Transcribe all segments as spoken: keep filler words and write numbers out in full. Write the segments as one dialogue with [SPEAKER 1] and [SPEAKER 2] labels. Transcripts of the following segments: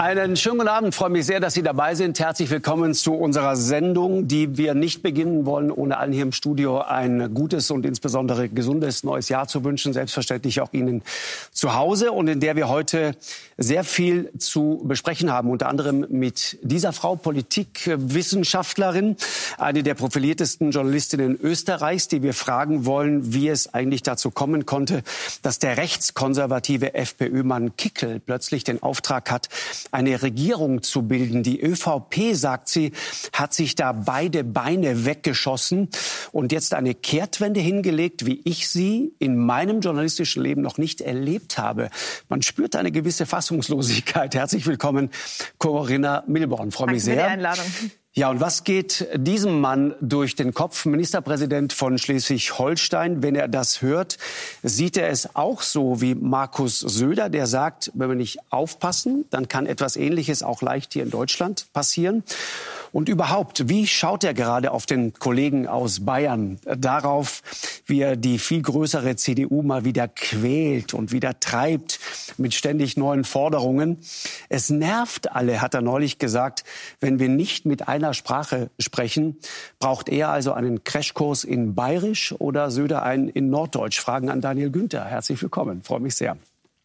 [SPEAKER 1] Einen schönen guten Abend. Ich freue mich sehr, dass Sie dabei sind. Herzlich willkommen zu unserer Sendung, die wir nicht beginnen wollen, ohne allen hier im Studio ein gutes und insbesondere gesundes neues Jahr zu wünschen. Selbstverständlich auch Ihnen zu Hause, und in der wir heute sehr viel zu besprechen haben. Unter anderem mit dieser Frau, Politikwissenschaftlerin, eine der profiliertesten Journalistinnen Österreichs, die wir fragen wollen, wie es eigentlich dazu kommen konnte, dass der rechtskonservative FPÖ-Mann Kickl plötzlich den Auftrag hat, eine Regierung zu bilden. Die ÖVP, sagt sie, hat sich da beide Beine weggeschossen und jetzt eine Kehrtwende hingelegt, wie ich sie in meinem journalistischen Leben noch nicht erlebt habe. Man spürt eine gewisse Fassungslosigkeit. Herzlich willkommen, Corinna Milborn. Freue mich sehr.
[SPEAKER 2] Danke für die Einladung.
[SPEAKER 1] Ja, und was geht diesem Mann durch den Kopf, Ministerpräsident von Schleswig-Holstein? Wenn er das hört, sieht er es auch so wie Markus Söder, der sagt, wenn wir nicht aufpassen, dann kann etwas Ähnliches auch leicht hier in Deutschland passieren. Und überhaupt, wie schaut er gerade auf den Kollegen aus Bayern, darauf, wie er die viel größere C D U mal wieder quält und wieder treibt mit ständig neuen Forderungen? Es nervt alle, hat er neulich gesagt, wenn wir nicht mit einer Sprache sprechen. Braucht er also einen Crashkurs in Bayerisch oder Söder einen in Norddeutsch? Fragen an Daniel Günther. Herzlich willkommen, freue mich sehr.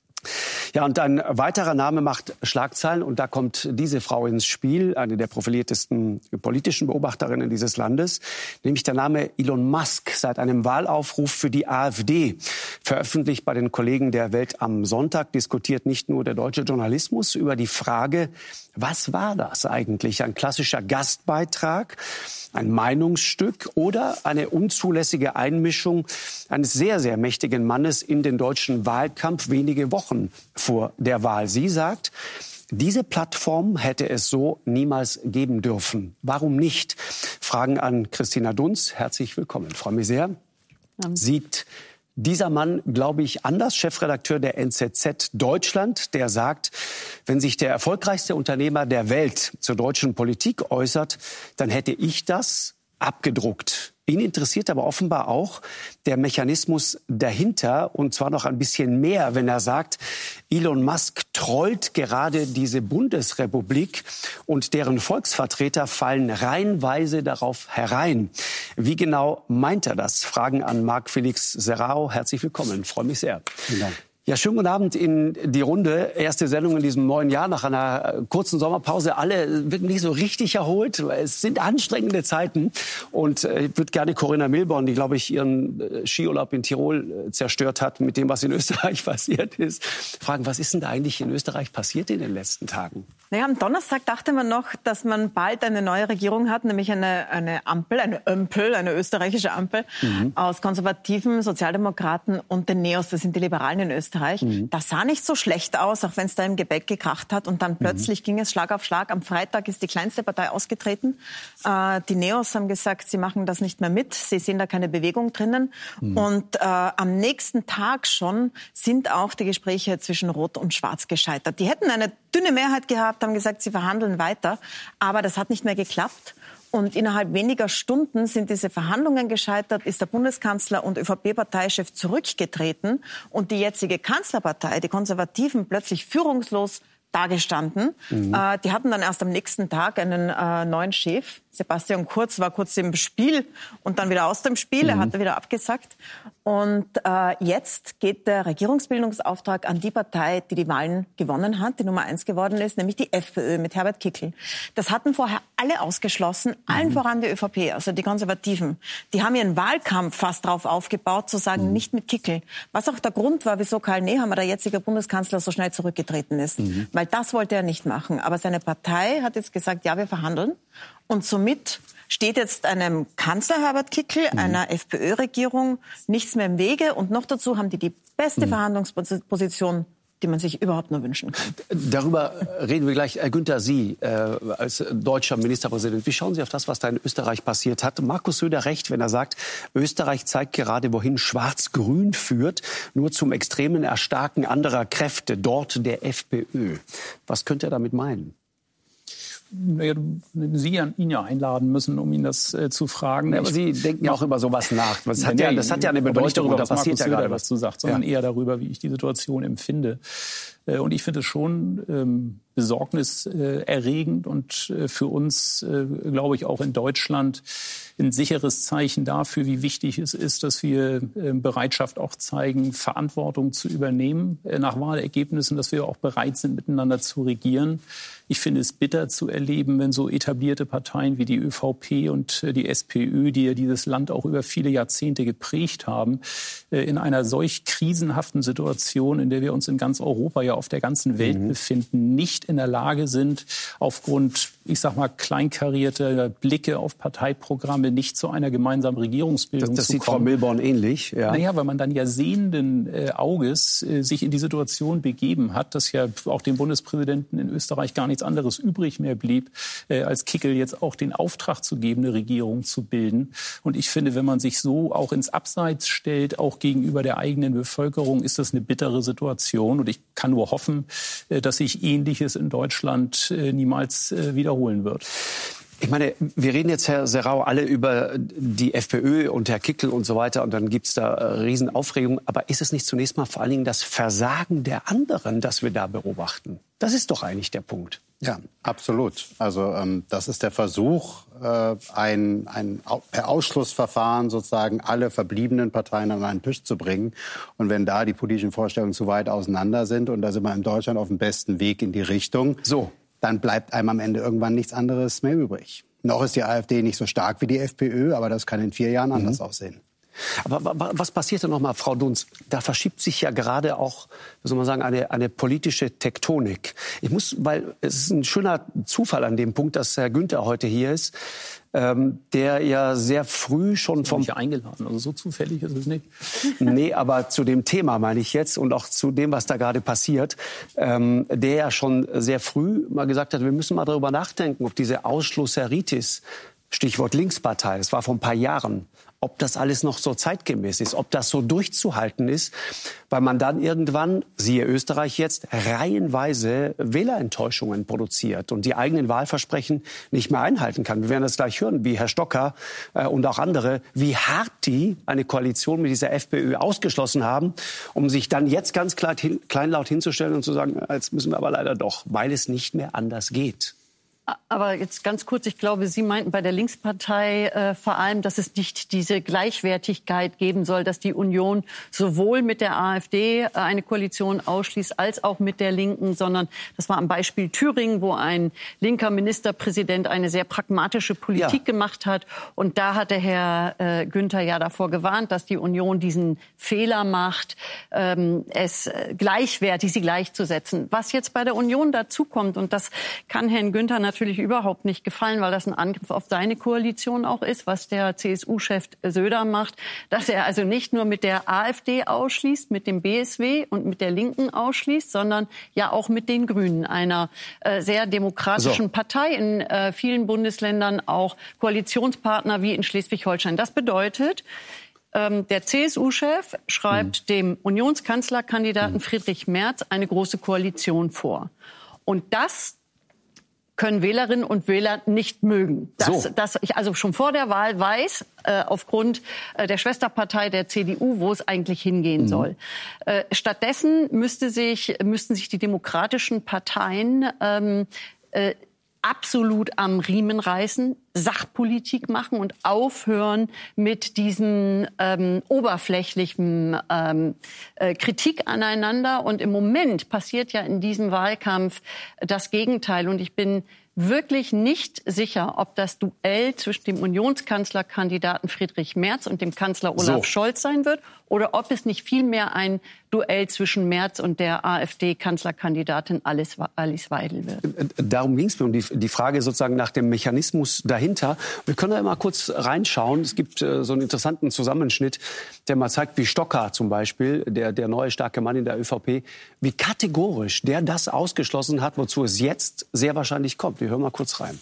[SPEAKER 1] Ja, und ein weiterer Name macht Schlagzeilen, und da kommt diese Frau ins Spiel, eine der profiliertesten politischen Beobachterinnen dieses Landes, nämlich der Name Elon Musk. Seit einem Wahlaufruf für die AfD, veröffentlicht bei den Kollegen der Welt am Sonntag, diskutiert nicht nur der deutsche Journalismus über die Frage, was war das eigentlich? Ein klassischer Gastbeitrag, ein Meinungsstück oder eine unzulässige Einmischung eines sehr, sehr mächtigen Mannes in den deutschen Wahlkampf wenige Wochen vor der Wahl? Sie sagt, diese Plattform hätte es so niemals geben dürfen. Warum nicht? Fragen an Christina Dunz. Herzlich willkommen. Ich freue mich sehr. Ja. Sieht dieser Mann, glaube ich, anders, Chefredakteur der N Z Z Deutschland, der sagt, wenn sich der erfolgreichste Unternehmer der Welt zur deutschen Politik äußert, dann hätte ich das abgedruckt. Ihn interessiert aber offenbar auch der Mechanismus dahinter, und zwar noch ein bisschen mehr, wenn er sagt, Elon Musk trollt gerade diese Bundesrepublik und deren Volksvertreter fallen reihenweise darauf herein. Wie genau meint er das? Fragen an Marc-Felix Serrao. Herzlich willkommen, ich freue mich sehr. Vielen Dank. Ja, schönen guten Abend in die Runde. Erste Sendung in diesem neuen Jahr nach einer kurzen Sommerpause. Alle wird nicht so richtig erholt. Es sind anstrengende Zeiten. Und ich würde gerne Corinna Milborn, die, glaube ich, ihren Skiurlaub in Tirol zerstört hat mit dem, was in Österreich passiert ist, fragen, was ist denn da eigentlich in Österreich passiert in den letzten Tagen?
[SPEAKER 2] Naja, am Donnerstag dachte man noch, dass man bald eine neue Regierung hat, nämlich eine, eine Ampel, eine Ömpel, eine österreichische Ampel mhm. aus Konservativen, Sozialdemokraten und den Neos, das sind die Liberalen in Österreich. Mhm. Das sah nicht so schlecht aus, auch wenn es da im Gebäck gekracht hat. Und dann plötzlich mhm. ging es Schlag auf Schlag. Am Freitag ist die kleinste Partei ausgetreten. Äh, die Neos haben gesagt, sie machen das nicht mehr mit. Sie sehen da keine Bewegung drinnen. Mhm. Und äh, am nächsten Tag schon sind auch die Gespräche zwischen Rot und Schwarz gescheitert. Die hätten eine dünne Mehrheit gehabt, haben gesagt, sie verhandeln weiter. Aber das hat nicht mehr geklappt. Und innerhalb weniger Stunden sind diese Verhandlungen gescheitert, ist der Bundeskanzler und ÖVP-Parteichef zurückgetreten und die jetzige Kanzlerpartei, die Konservativen, plötzlich führungslos dagestanden. Mhm. Äh, die hatten dann erst am nächsten Tag einen äh, neuen Chef. Sebastian Kurz war kurz im Spiel und dann wieder aus dem Spiel. Mhm. Er hatte wieder abgesagt. Und äh, jetzt geht der Regierungsbildungsauftrag an die Partei, die die Wahlen gewonnen hat, die Nummer eins geworden ist, nämlich die FPÖ mit Herbert Kickl. Das hatten vorher alle ausgeschlossen, allen mhm. voran die ÖVP, also die Konservativen. Die haben ihren Wahlkampf fast darauf aufgebaut, zu sagen, mhm. nicht mit Kickl. Was auch der Grund war, wieso Karl Nehammer, der jetzige Bundeskanzler, so schnell zurückgetreten ist. Mhm. Weil das wollte er nicht machen. Aber seine Partei hat jetzt gesagt, ja, wir verhandeln. Und somit steht jetzt einem Kanzler Herbert Kickl, mhm. einer FPÖ-Regierung, nichts mehr im Wege. Und noch dazu haben die die beste mhm. Verhandlungsposition, die man sich überhaupt nur wünschen kann.
[SPEAKER 1] Darüber reden wir gleich. Herr Günther, Sie äh, als deutscher Ministerpräsident, wie schauen Sie auf das, was da in Österreich passiert hat? Markus Söder recht, wenn er sagt, Österreich zeigt gerade, wohin Schwarz-Grün führt, nur zum extremen Erstarken anderer Kräfte, dort der FPÖ. Was könnte er damit meinen?
[SPEAKER 3] naja, Sie ihn ja einladen müssen, um ihn das äh, zu fragen.
[SPEAKER 1] Ja, aber Sie denken ja auch über sowas nach. Das hat ja, das hat ja eine Bedeutung,
[SPEAKER 3] darüber,
[SPEAKER 1] da
[SPEAKER 3] was
[SPEAKER 1] passiert
[SPEAKER 3] Markus
[SPEAKER 1] ja gerade
[SPEAKER 3] was zu sagt, sondern ja. eher darüber, wie ich die Situation empfinde. Und ich finde es schon ähm, besorgniserregend und äh, für uns, äh, glaube ich, auch in Deutschland ein sicheres Zeichen dafür, wie wichtig es ist, dass wir äh, Bereitschaft auch zeigen, Verantwortung zu übernehmen äh, nach Wahlergebnissen, dass wir auch bereit sind, miteinander zu regieren. Ich finde es bitter zu erleben, wenn so etablierte Parteien wie die ÖVP und äh, die SPÖ, die ja dieses Land auch über viele Jahrzehnte geprägt haben, äh, in einer solch krisenhaften Situation, in der wir uns in ganz Europa, ja auf der ganzen Welt mhm. befinden, nicht in der Lage sind, aufgrund, ich sag mal, kleinkarierter Blicke auf Parteiprogramme nicht zu einer gemeinsamen Regierungsbildung
[SPEAKER 1] das, das
[SPEAKER 3] zu kommen.
[SPEAKER 1] Das sieht Frau Milborn ähnlich. Ja.
[SPEAKER 3] Naja, weil man dann ja sehenden äh, Auges äh, sich in die Situation begeben hat, dass ja auch dem Bundespräsidenten in Österreich gar nichts anderes übrig mehr blieb, äh, als Kickl jetzt auch den Auftrag zu geben, eine Regierung zu bilden. Und ich finde, wenn man sich so auch ins Abseits stellt, auch gegenüber der eigenen Bevölkerung, ist das eine bittere Situation. Und ich kann nur hoffen, äh, dass sich Ähnliches in Deutschland äh, niemals äh, wiederholen wird.
[SPEAKER 1] Ich meine, wir reden jetzt, Herr Serrao, alle über die FPÖ und Herr Kickl und so weiter. Und dann gibt's da äh, Riesenaufregung. Aber ist es nicht zunächst mal vor allen Dingen das Versagen der anderen, das wir da beobachten? Das ist doch eigentlich der Punkt.
[SPEAKER 4] Ja, absolut. Also ähm, das ist der Versuch, äh, ein, ein per Ausschlussverfahren sozusagen alle verbliebenen Parteien an einen Tisch zu bringen. Und wenn da die politischen Vorstellungen zu weit auseinander sind, und da sind wir in Deutschland auf dem besten Weg in die Richtung, so, dann bleibt einem am Ende irgendwann nichts anderes mehr übrig. Noch ist die AfD nicht so stark wie die FPÖ, aber das kann in vier Jahren mhm. anders aussehen.
[SPEAKER 1] Aber was passiert denn noch mal, Frau Dunz? Da verschiebt sich ja gerade auch, wie soll man sagen, eine, eine politische Tektonik. Ich muss, weil es ist ein schöner Zufall an dem Punkt, dass Herr Günther heute hier ist, ähm, der ja sehr früh schon vom...
[SPEAKER 3] Ich bin eingeladen, also so zufällig ist es nicht.
[SPEAKER 1] Nee, aber zu dem Thema meine ich jetzt und auch zu dem, was da gerade passiert, ähm, der ja schon sehr früh mal gesagt hat, wir müssen mal darüber nachdenken, ob diese Ausschlusseritis, Stichwort Linkspartei, das war vor ein paar Jahren, ob das alles noch so zeitgemäß ist, ob das so durchzuhalten ist, weil man dann irgendwann, siehe Österreich jetzt, reihenweise Wählerenttäuschungen produziert und die eigenen Wahlversprechen nicht mehr einhalten kann. Wir werden das gleich hören, wie Herr Stocker äh, und auch andere, wie hart die eine Koalition mit dieser FPÖ ausgeschlossen haben, um sich dann jetzt ganz klar hin, kleinlaut hinzustellen und zu sagen, jetzt müssen wir aber leider doch, weil es nicht mehr anders geht.
[SPEAKER 5] Aber jetzt ganz kurz, ich glaube, Sie meinten bei der Linkspartei äh, vor allem, dass es nicht diese Gleichwertigkeit geben soll, dass die Union sowohl mit der AfD äh, eine Koalition ausschließt, als auch mit der Linken, sondern das war am Beispiel Thüringen, wo ein linker Ministerpräsident eine sehr pragmatische Politik ja. gemacht hat. Und da hat der Herr äh, Günther ja davor gewarnt, dass die Union diesen Fehler macht, ähm, es gleichwertig, sie gleichzusetzen. Was jetzt bei der Union dazukommt, und das kann Herrn Günther natürlich natürlich überhaupt nicht gefallen, weil das ein Angriff auf seine Koalition auch ist, was der C S U-Chef Söder macht, dass er also nicht nur mit der AfD ausschließt, mit dem B S W und mit der Linken ausschließt, sondern ja auch mit den Grünen, einer äh, sehr demokratischen so. Partei, in äh, vielen Bundesländern auch Koalitionspartner wie in Schleswig-Holstein. Das bedeutet, ähm, der C S U-Chef schreibt mhm. dem Unionskanzlerkandidaten mhm. Friedrich Merz eine große Koalition vor. Und das können Wählerinnen und Wähler nicht mögen. Dass, so. dass ich also schon vor der Wahl weiß, äh, aufgrund äh, der Schwesterpartei der C D U, wo es eigentlich hingehen mhm. soll. Äh, stattdessen müsste sich, müssten sich die demokratischen Parteien ähm, äh, absolut am Riemen reißen, Sachpolitik machen und aufhören mit diesen ähm, oberflächlichen ähm, äh, Kritik aneinander. Und im Moment passiert ja in diesem Wahlkampf das Gegenteil. Und ich bin wirklich nicht sicher, ob das Duell zwischen dem Unionskanzlerkandidaten Friedrich Merz und dem Kanzler Olaf so. Scholz sein wird oder ob es nicht vielmehr ein Duell zwischen Merz und der AfD-Kanzlerkandidatin Alice, Alice Weidel wird.
[SPEAKER 1] Darum ging es mir, um die, die Frage sozusagen nach dem Mechanismus dahinter. Wir können da mal kurz reinschauen. Es gibt äh, so einen interessanten Zusammenschnitt, der mal zeigt, wie Stocker zum Beispiel, der, der neue starke Mann in der ÖVP, wie kategorisch der das ausgeschlossen hat, wozu es jetzt sehr wahrscheinlich kommt. Wir hören mal kurz rein.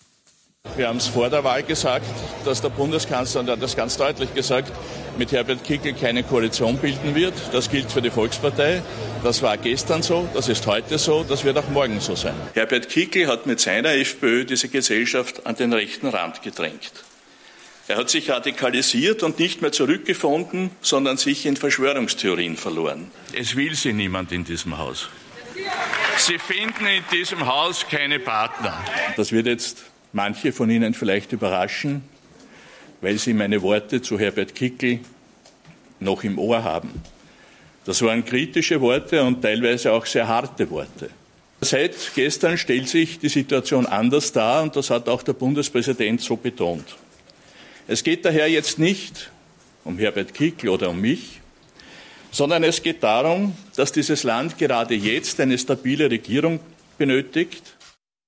[SPEAKER 6] Wir haben es vor der Wahl gesagt, dass der Bundeskanzler, und er hat das ganz deutlich gesagt, mit Herbert Kickl keine Koalition bilden wird. Das gilt für die Volkspartei. Das war gestern so, das ist heute so, das wird auch morgen so sein. Herbert Kickl hat mit seiner FPÖ diese Gesellschaft an den rechten Rand gedrängt. Er hat sich radikalisiert und nicht mehr zurückgefunden, sondern sich in Verschwörungstheorien verloren. Es will sie niemand in diesem Haus. Sie finden in diesem Haus keine Partner. Das wird jetzt manche von Ihnen vielleicht überraschen, weil Sie meine Worte zu Herbert Kickl noch im Ohr haben. Das waren kritische Worte und teilweise auch sehr harte Worte. Seit gestern stellt sich die Situation anders dar und das hat auch der Bundespräsident so betont. Es geht daher jetzt nicht um Herbert Kickl oder um mich, sondern es geht darum, dass dieses Land gerade jetzt eine stabile Regierung benötigt.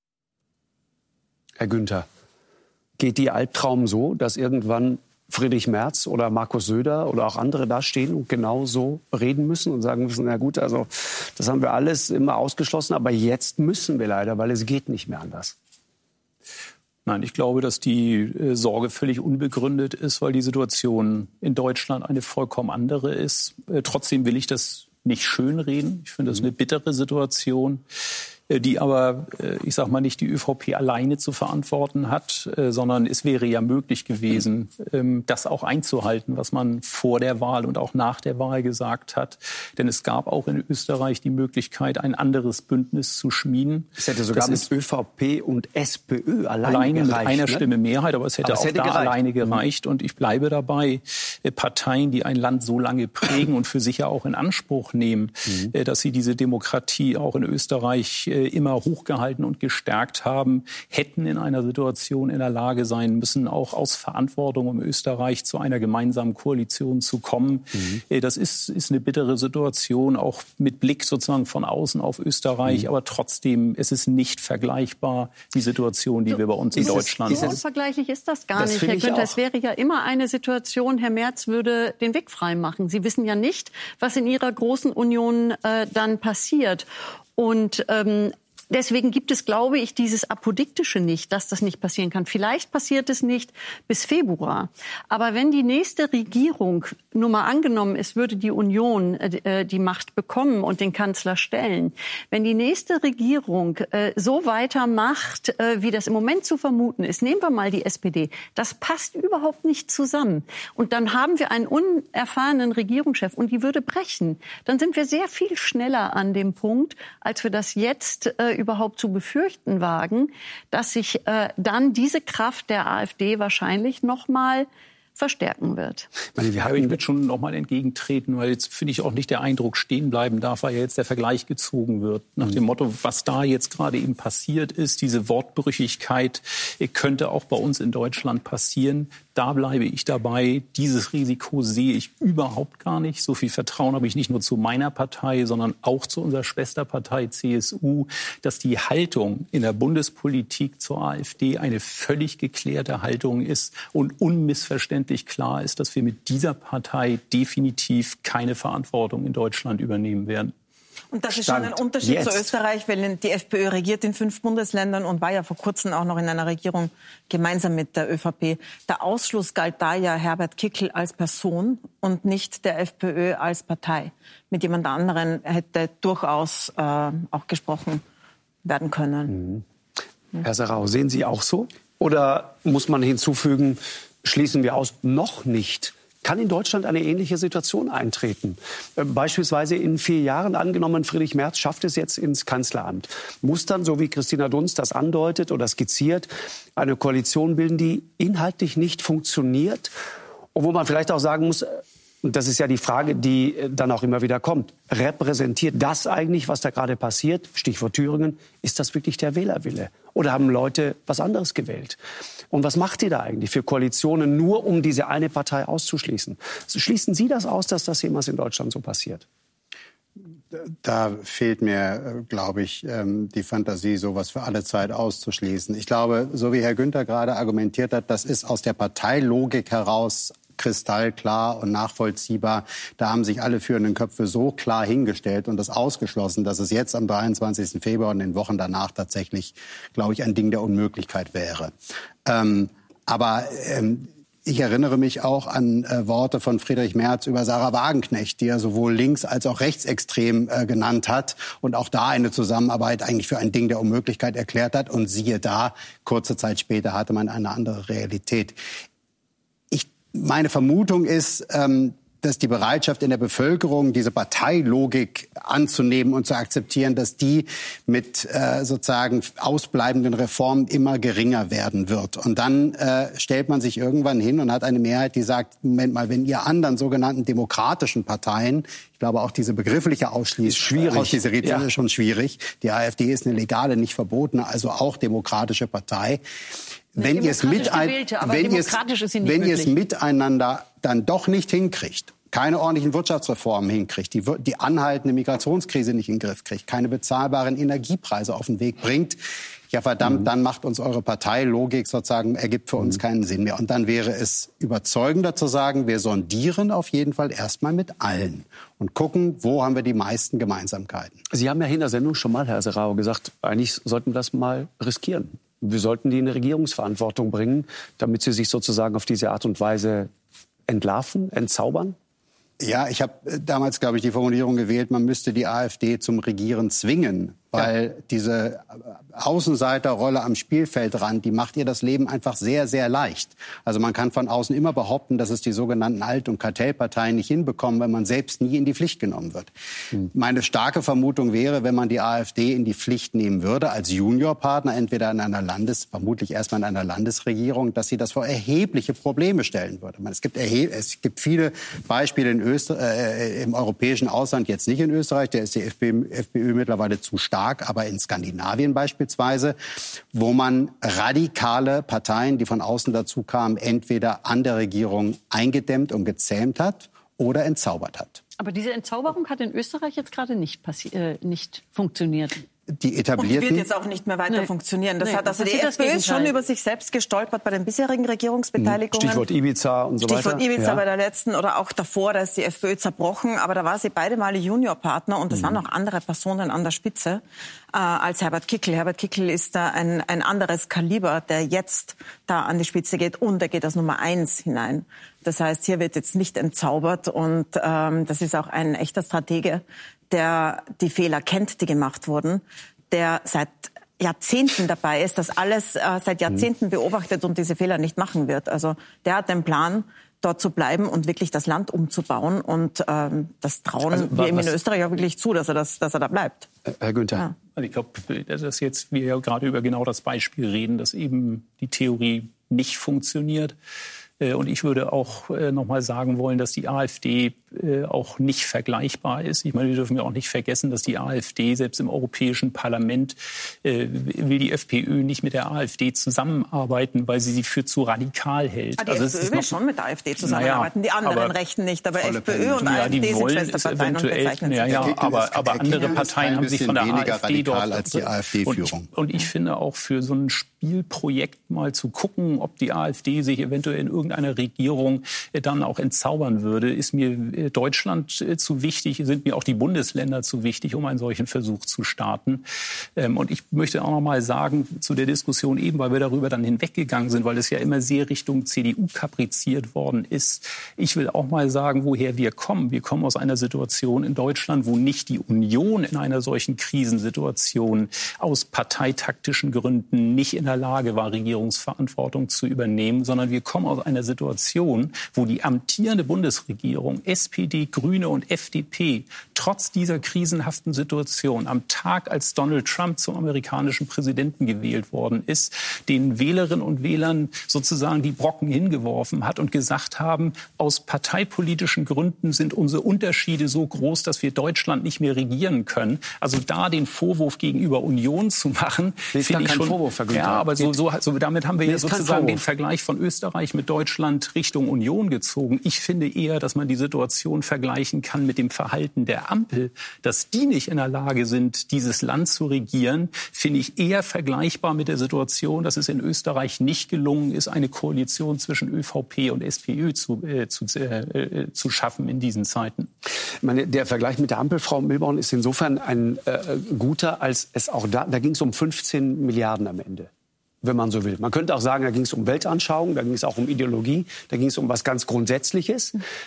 [SPEAKER 1] Herr Günther, geht Ihr Albtraum so, dass irgendwann Friedrich Merz oder Markus Söder oder auch andere da stehen und genau so reden müssen und sagen müssen, na gut, also das haben wir alles immer ausgeschlossen, aber jetzt müssen wir leider, weil es geht nicht mehr anders?
[SPEAKER 3] Nein, ich glaube, dass die äh, Sorge völlig unbegründet ist, weil die Situation in Deutschland eine vollkommen andere ist. Äh, trotzdem will ich das nicht schönreden. Ich finde das eine bittere Situation, äh, die aber, äh, ich sage mal, nicht die ÖVP alleine zu verantworten hat, äh, sondern es wäre ja möglich gewesen, ähm, das auch einzuhalten, was man vor der Wahl und auch nach der Wahl gesagt hat. Denn es gab auch in Österreich die Möglichkeit, ein anderes Bündnis zu schmieden.
[SPEAKER 1] Es hätte sogar mit ÖVP und SPÖ alleine,
[SPEAKER 3] alleine
[SPEAKER 1] gereicht,
[SPEAKER 3] mit einer
[SPEAKER 1] ne?
[SPEAKER 3] Stimme Mehrheit, aber es hätte aber auch es hätte da gereicht. alleine gereicht. Und ich bleibe dabei, äh, Parteien, die ein Land so lange prägen und für sich ja auch in Anspruch nehmen, mhm. äh, dass sie diese Demokratie auch in Österreich äh, immer hochgehalten und gestärkt haben, hätten in einer Situation in der Lage sein müssen, auch aus Verantwortung, um Österreich zu einer gemeinsamen Koalition zu kommen. Mhm. Das ist, ist eine bittere Situation, auch mit Blick sozusagen von außen auf Österreich. Mhm. Aber trotzdem, es ist nicht vergleichbar, die Situation, die so, wir bei uns in Deutschland haben.
[SPEAKER 5] So unvergleichlich ist das gar das nicht, Herr Günther. Es wäre ja immer eine Situation, Herr Merz würde den Weg frei machen. Sie wissen ja nicht, was in Ihrer großen Union äh, dann passiert. Und ähm, deswegen gibt es, glaube ich, dieses Apodiktische nicht, dass das nicht passieren kann. Vielleicht passiert es nicht bis Februar. Aber wenn die nächste Regierung, nur mal angenommen, es würde die Union äh, die Macht bekommen und den Kanzler stellen, wenn die nächste Regierung äh, so weitermacht, äh, wie das im Moment zu vermuten ist, nehmen wir mal die S P D, das passt überhaupt nicht zusammen. Und dann haben wir einen unerfahrenen Regierungschef und die würde brechen. Dann sind wir sehr viel schneller an dem Punkt, als wir das jetzt äh, überhaupt zu befürchten wagen, dass sich äh, dann diese Kraft der AfD wahrscheinlich noch mal verstärken wird.
[SPEAKER 3] Ich, meine, wir haben, ich würde schon noch mal entgegentreten, weil jetzt finde ich auch nicht der Eindruck stehen bleiben darf, weil ja jetzt der Vergleich gezogen wird. Nach dem Motto, was da jetzt gerade eben passiert ist, diese Wortbrüchigkeit könnte auch bei uns in Deutschland passieren. Da bleibe ich dabei. Dieses Risiko sehe ich überhaupt gar nicht. So viel Vertrauen habe ich nicht nur zu meiner Partei, sondern auch zu unserer Schwesterpartei C S U, dass die Haltung in der Bundespolitik zur AfD eine völlig geklärte Haltung ist und unmissverständlich klar ist, dass wir mit dieser Partei definitiv keine Verantwortung in Deutschland übernehmen werden.
[SPEAKER 2] Und das ist schon ein Unterschied jetzt. zu Österreich, weil die FPÖ regiert in fünf Bundesländern und war ja vor kurzem auch noch in einer Regierung gemeinsam mit der ÖVP. Der Ausschluss galt da ja Herbert Kickl als Person und nicht der FPÖ als Partei. Mit jemand anderen hätte durchaus äh, auch gesprochen werden können.
[SPEAKER 1] Mhm. Herr Sarau, sehen Sie auch so? Oder muss man hinzufügen, schließen wir aus, noch nicht? Kann in Deutschland eine ähnliche Situation eintreten? Beispielsweise in vier Jahren, angenommen, Friedrich Merz schafft es jetzt ins Kanzleramt. Muss dann, so wie Christina Dunst das andeutet oder skizziert, eine Koalition bilden, die inhaltlich nicht funktioniert? Und wo man vielleicht auch sagen muss, und das ist ja die Frage, die dann auch immer wieder kommt, repräsentiert das eigentlich, was da gerade passiert? Stichwort Thüringen. Ist das wirklich der Wählerwille? Oder haben Leute was anderes gewählt? Und was macht ihr da eigentlich für Koalitionen, nur um diese eine Partei auszuschließen? Schließen Sie das aus, dass das jemals in Deutschland so passiert?
[SPEAKER 4] Da fehlt mir, glaube ich, die Fantasie, sowas für alle Zeit auszuschließen. Ich glaube, so wie Herr Günther gerade argumentiert hat, das ist aus der Parteilogik heraus kristallklar und nachvollziehbar. Da haben sich alle führenden Köpfe so klar hingestellt und das ausgeschlossen, dass es jetzt am dreiundzwanzigsten Februar und den Wochen danach tatsächlich, glaube ich, ein Ding der Unmöglichkeit wäre. Ähm, aber ähm, ich erinnere mich auch an äh, Worte von Friedrich Merz über Sarah Wagenknecht, die er sowohl links- als auch rechtsextrem äh, genannt hat und auch da eine Zusammenarbeit eigentlich für ein Ding der Unmöglichkeit erklärt hat. Und siehe da, kurze Zeit später hatte man eine andere Realität. Meine Vermutung ist, ähm, dass die Bereitschaft in der Bevölkerung, diese Parteilogik anzunehmen und zu akzeptieren, dass die mit äh, sozusagen ausbleibenden Reformen immer geringer werden wird. Und dann äh, stellt man sich irgendwann hin und hat eine Mehrheit, die sagt, Moment mal, wenn ihr anderen sogenannten demokratischen Parteien, ich glaube auch diese begriffliche Ausschließung, Ausschließerei ja. ist schon schwierig, die AfD ist eine legale, nicht verbotene, also auch demokratische Partei. Wenn ihr es mit ein, wenn ihr es, wenn ihr es miteinander dann doch nicht hinkriegt, keine ordentlichen Wirtschaftsreformen hinkriegt, die, die anhaltende Migrationskrise nicht in den Griff kriegt, keine bezahlbaren Energiepreise auf den Weg bringt, ja verdammt, mhm. dann macht uns eure Parteilogik sozusagen, ergibt für uns mhm. keinen Sinn mehr. Und dann wäre es überzeugender zu sagen, wir sondieren auf jeden Fall erstmal mit allen und gucken, wo haben wir die meisten Gemeinsamkeiten.
[SPEAKER 1] Sie haben ja in der Sendung schon mal, Herr Serrao, gesagt, eigentlich sollten wir das mal riskieren. Wir sollten die in eine Regierungsverantwortung bringen, damit sie sich sozusagen auf diese Art und Weise entlarven, entzaubern?
[SPEAKER 4] Ja, ich habe damals, glaube ich, die Formulierung gewählt, man müsste die AfD zum Regieren zwingen. Weil ja. diese Außenseiterrolle am Spielfeldrand, die macht ihr das Leben einfach sehr, sehr leicht. Also man kann von außen immer behaupten, dass es die sogenannten Alt- und Kartellparteien nicht hinbekommen, wenn man selbst nie in die Pflicht genommen wird. Hm. Meine starke Vermutung wäre, wenn man die AfD in die Pflicht nehmen würde, als Juniorpartner, entweder in einer Landes-, vermutlich erstmal in einer Landesregierung, dass sie das vor erhebliche Probleme stellen würde. Es gibt, erheb- es gibt viele Beispiele in Öster- äh, im europäischen Ausland, jetzt nicht in Österreich, da ist die FPÖ, FPÖ mittlerweile zu stark. Aber in Skandinavien beispielsweise, wo man radikale Parteien, die von außen dazu kamen, entweder an der Regierung eingedämmt und gezähmt hat oder entzaubert hat.
[SPEAKER 5] Aber diese Entzauberung hat in Österreich jetzt gerade nicht, passi- äh, nicht funktioniert.
[SPEAKER 4] Die etablierten...
[SPEAKER 2] Und die wird jetzt auch nicht mehr weiter nee. funktionieren. Das nee, hat also die FPÖ ist schon über sich selbst gestolpert bei den bisherigen Regierungsbeteiligungen.
[SPEAKER 1] Stichwort Ibiza und so weiter.
[SPEAKER 2] Stichwort Ibiza ja. bei der letzten oder auch davor, da ist die FPÖ zerbrochen. Aber da war sie beide Male Juniorpartner und es mhm. waren auch andere Personen an der Spitze äh, als Herbert Kickl. Herbert Kickl ist da ein, ein anderes Kaliber, der jetzt da an die Spitze geht und er geht als Nummer eins hinein. Das heißt, hier wird jetzt nicht entzaubert und ähm, das ist auch ein echter Stratege, der die Fehler kennt, die gemacht wurden, der seit Jahrzehnten dabei ist, das alles äh, seit Jahrzehnten beobachtet und diese Fehler nicht machen wird. Also der hat den Plan, dort zu bleiben und wirklich das Land umzubauen. Und ähm, das trauen also, wir ihm in Österreich auch wirklich zu, dass er, das, dass er da bleibt.
[SPEAKER 1] Herr Günther. Ja.
[SPEAKER 3] Also ich glaube, dass jetzt wir ja gerade über genau das Beispiel reden, dass eben die Theorie nicht funktioniert. Und ich würde auch noch mal sagen wollen, dass die AfD auch nicht vergleichbar ist. Ich meine, wir dürfen ja auch nicht vergessen, dass die AfD selbst im Europäischen Parlament will die FPÖ nicht mit der AfD zusammenarbeiten, weil sie sie für zu radikal hält.
[SPEAKER 2] Aber die also FPÖ will schon mit der AfD zusammenarbeiten, naja, die anderen Rechten nicht. Aber FPÖ und ja, AfD sind Schwesterparteien und bezeichnen sich.
[SPEAKER 3] Ja, ja, aber, aber andere Parteien haben sich von der AfD dort
[SPEAKER 4] als die AfD-Führung.
[SPEAKER 3] Und, und ich finde auch für so ein Spielprojekt mal zu gucken, ob die AfD sich eventuell in irgendeiner Regierung dann auch entzaubern würde, ist mir Deutschland zu wichtig, sind mir auch die Bundesländer zu wichtig, um einen solchen Versuch zu starten. Und ich möchte auch noch mal sagen, zu der Diskussion eben, weil wir darüber dann hinweggegangen sind, weil es ja immer sehr Richtung C D U kapriziert worden ist. Ich will auch mal sagen, woher wir kommen. Wir kommen aus einer Situation in Deutschland, wo nicht die Union in einer solchen Krisensituation aus parteitaktischen Gründen nicht in der Lage war, Regierungsverantwortung zu übernehmen, sondern wir kommen aus einer Situation, wo die amtierende Bundesregierung, S P D, Grüne und F D P, trotz dieser krisenhaften Situation am Tag, als Donald Trump zum amerikanischen Präsidenten gewählt worden ist, den Wählerinnen und Wählern sozusagen die Brocken hingeworfen hat und gesagt haben, aus parteipolitischen Gründen sind unsere Unterschiede so groß, dass wir Deutschland nicht mehr regieren können. Also da den Vorwurf gegenüber Union zu machen, finde ich schon...
[SPEAKER 1] Vorwurf, Herr Günther.
[SPEAKER 3] Ja, aber so, so, so, damit haben wir ja sozusagen den Vergleich von Österreich mit Deutschland Richtung Union gezogen. Ich finde eher, dass man die Situation vergleichen kann mit dem Verhalten der Ampel. Dass die nicht in der Lage sind, dieses Land zu regieren, finde ich eher vergleichbar mit der Situation, dass es in Österreich nicht gelungen ist, eine Koalition zwischen ÖVP und SPÖ zu, äh, zu, äh, zu schaffen in diesen Zeiten.
[SPEAKER 1] Ich meine, der Vergleich mit der Ampel, Frau Milborn, ist insofern ein äh, guter, als es auch da, da ging es um fünfzehn Milliarden am Ende, wenn man so will. Man könnte auch sagen, da ging es um Weltanschauung, da ging es auch um Ideologie, da ging es um was ganz Grundsätzliches.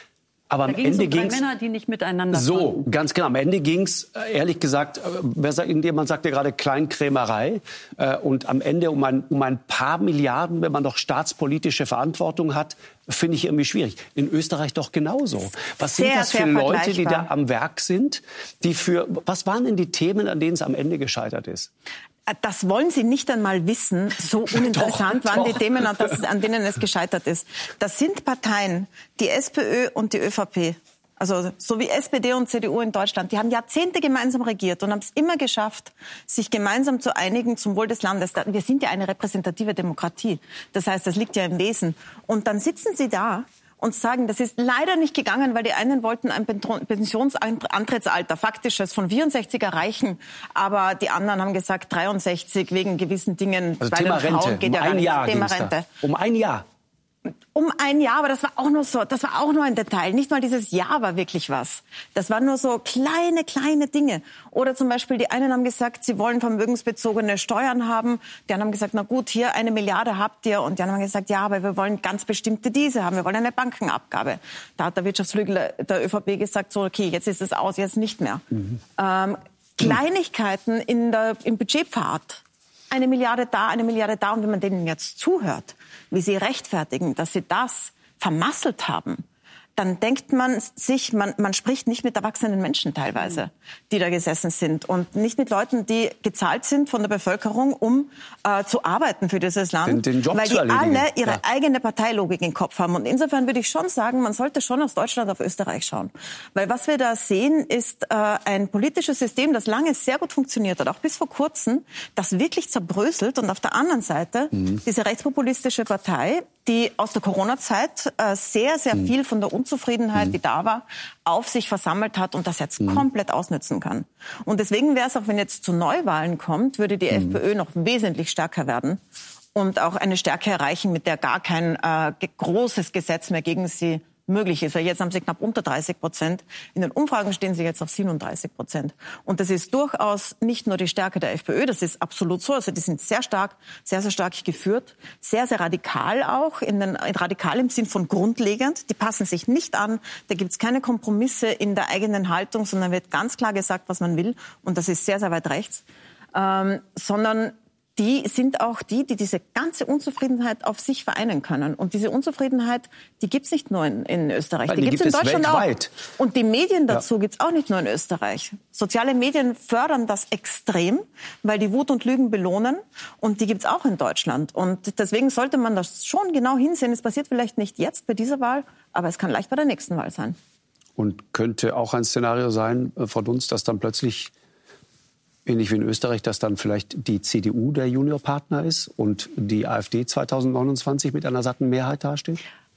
[SPEAKER 1] Aber am
[SPEAKER 5] da ging's
[SPEAKER 1] Ende
[SPEAKER 5] um drei
[SPEAKER 1] ging's
[SPEAKER 5] Männer, die nicht miteinander
[SPEAKER 1] so,
[SPEAKER 5] konnten.
[SPEAKER 1] ganz genau. Am Ende ging es, ehrlich gesagt, wer sagt, irgendjemand sagte gerade Kleinkrämerei. Äh, und am Ende um ein, um ein paar Milliarden, wenn man doch staatspolitische Verantwortung hat, finde ich irgendwie schwierig. In Österreich doch genauso. Was sind
[SPEAKER 2] Sehr,
[SPEAKER 1] das für
[SPEAKER 2] sehr
[SPEAKER 1] Leute, die da
[SPEAKER 2] vergleichbar.
[SPEAKER 1] am Werk sind? Die für, was waren denn die Themen, an denen es am Ende gescheitert ist?
[SPEAKER 2] Das wollen Sie nicht einmal wissen. So uninteressant
[SPEAKER 1] Doch,
[SPEAKER 2] waren
[SPEAKER 1] doch.
[SPEAKER 2] die Themen, an, das, an denen es gescheitert ist. Das sind Parteien, die SPÖ und die ÖVP, also so wie S P D und C D U in Deutschland, die haben Jahrzehnte gemeinsam regiert und haben es immer geschafft, sich gemeinsam zu einigen zum Wohl des Landes. Wir sind ja eine repräsentative Demokratie. Das heißt, das liegt ja im Wesen. Und dann sitzen Sie da und sagen, das ist leider nicht gegangen, weil die einen wollten ein Pensionsantrittsalter, faktisches, von vierundsechzig erreichen, aber die anderen haben gesagt dreiundsechzig wegen gewissen Dingen.
[SPEAKER 1] Also
[SPEAKER 2] bei
[SPEAKER 1] Thema
[SPEAKER 2] den Frauen
[SPEAKER 1] Rente,
[SPEAKER 2] geht
[SPEAKER 1] um
[SPEAKER 2] ja gar
[SPEAKER 1] ein
[SPEAKER 2] nicht.
[SPEAKER 1] Jahr
[SPEAKER 2] Thema
[SPEAKER 1] ging's da.
[SPEAKER 2] Rente.
[SPEAKER 1] Um ein Jahr.
[SPEAKER 2] Um ein Jahr, aber das war auch nur so, das war auch nur ein Detail. Nicht mal dieses Jahr war wirklich was. Das waren nur so kleine, kleine Dinge. Oder zum Beispiel, die einen haben gesagt, sie wollen vermögensbezogene Steuern haben. Die anderen haben gesagt, na gut, hier eine Milliarde habt ihr. Und die anderen haben gesagt, ja, aber wir wollen ganz bestimmte diese haben. Wir wollen eine Bankenabgabe. Da hat der Wirtschaftsflügel der ÖVP gesagt, so, okay, jetzt ist es aus, jetzt nicht mehr. Mhm. Ähm, Kleinigkeiten in der, im Budgetpfad. Eine Milliarde da, eine Milliarde da. Und wenn man denen jetzt zuhört, wie sie rechtfertigen, dass sie das vermasselt haben, dann denkt man sich, man, man spricht nicht mit erwachsenen Menschen teilweise, die da gesessen sind. Und nicht mit Leuten, die gezahlt sind von der Bevölkerung, um äh, zu arbeiten für dieses Land.
[SPEAKER 1] Den, den Job
[SPEAKER 2] weil
[SPEAKER 1] zu
[SPEAKER 2] die
[SPEAKER 1] erledigen.
[SPEAKER 2] alle ihre
[SPEAKER 1] Ja.
[SPEAKER 2] eigene Parteilogik im Kopf haben. Und insofern würde ich schon sagen, man sollte schon aus Deutschland auf Österreich schauen. Weil was wir da sehen, ist äh, ein politisches System, das lange sehr gut funktioniert hat, auch bis vor kurzem, das wirklich zerbröselt. Und auf der anderen Seite mhm. diese rechtspopulistische Partei, die aus der Corona-Zeit äh, sehr, sehr mhm. viel von der Unzufriedenheit, mhm. die da war, auf sich versammelt hat und das jetzt mhm. komplett ausnützen kann. Und deswegen wäre es auch, wenn jetzt zu Neuwahlen kommt, würde die mhm. FPÖ noch wesentlich stärker werden und auch eine Stärke erreichen, mit der gar kein äh, großes Gesetz mehr gegen sie möglich ist. Jetzt haben sie knapp unter dreißig Prozent. In den Umfragen stehen sie jetzt auf siebenunddreißig Prozent. Und das ist durchaus nicht nur die Stärke der FPÖ, das ist absolut so. Also die sind sehr stark, sehr, sehr stark geführt, sehr, sehr radikal auch, in den, radikal im Sinn von grundlegend. Die passen sich nicht an, da gibt es keine Kompromisse in der eigenen Haltung, sondern wird ganz klar gesagt, was man will. Und das ist sehr, sehr weit rechts. Ähm, sondern die sind auch die, die diese ganze Unzufriedenheit auf sich vereinen können. Und diese Unzufriedenheit, die gibt's nicht nur in, in Österreich,
[SPEAKER 1] Weil
[SPEAKER 2] die,
[SPEAKER 1] die
[SPEAKER 2] gibt's
[SPEAKER 1] gibt
[SPEAKER 2] in
[SPEAKER 1] es
[SPEAKER 2] Deutschland
[SPEAKER 1] weltweit.
[SPEAKER 2] auch. Und die Medien dazu
[SPEAKER 1] Ja.
[SPEAKER 2] gibt's auch nicht nur in Österreich. Soziale Medien fördern das extrem, weil die Wut und Lügen belohnen. Und die gibt's auch in Deutschland. Und deswegen sollte man das schon genau hinsehen. Es passiert vielleicht nicht jetzt bei dieser Wahl, aber es kann leicht bei der nächsten Wahl sein.
[SPEAKER 1] Und könnte auch ein Szenario sein, äh, Frau Dunz, dass dann plötzlich, ähnlich wie in Österreich, dass dann vielleicht die C D U der Juniorpartner ist und die AfD zweitausendneunundzwanzig mit einer satten Mehrheit dasteht?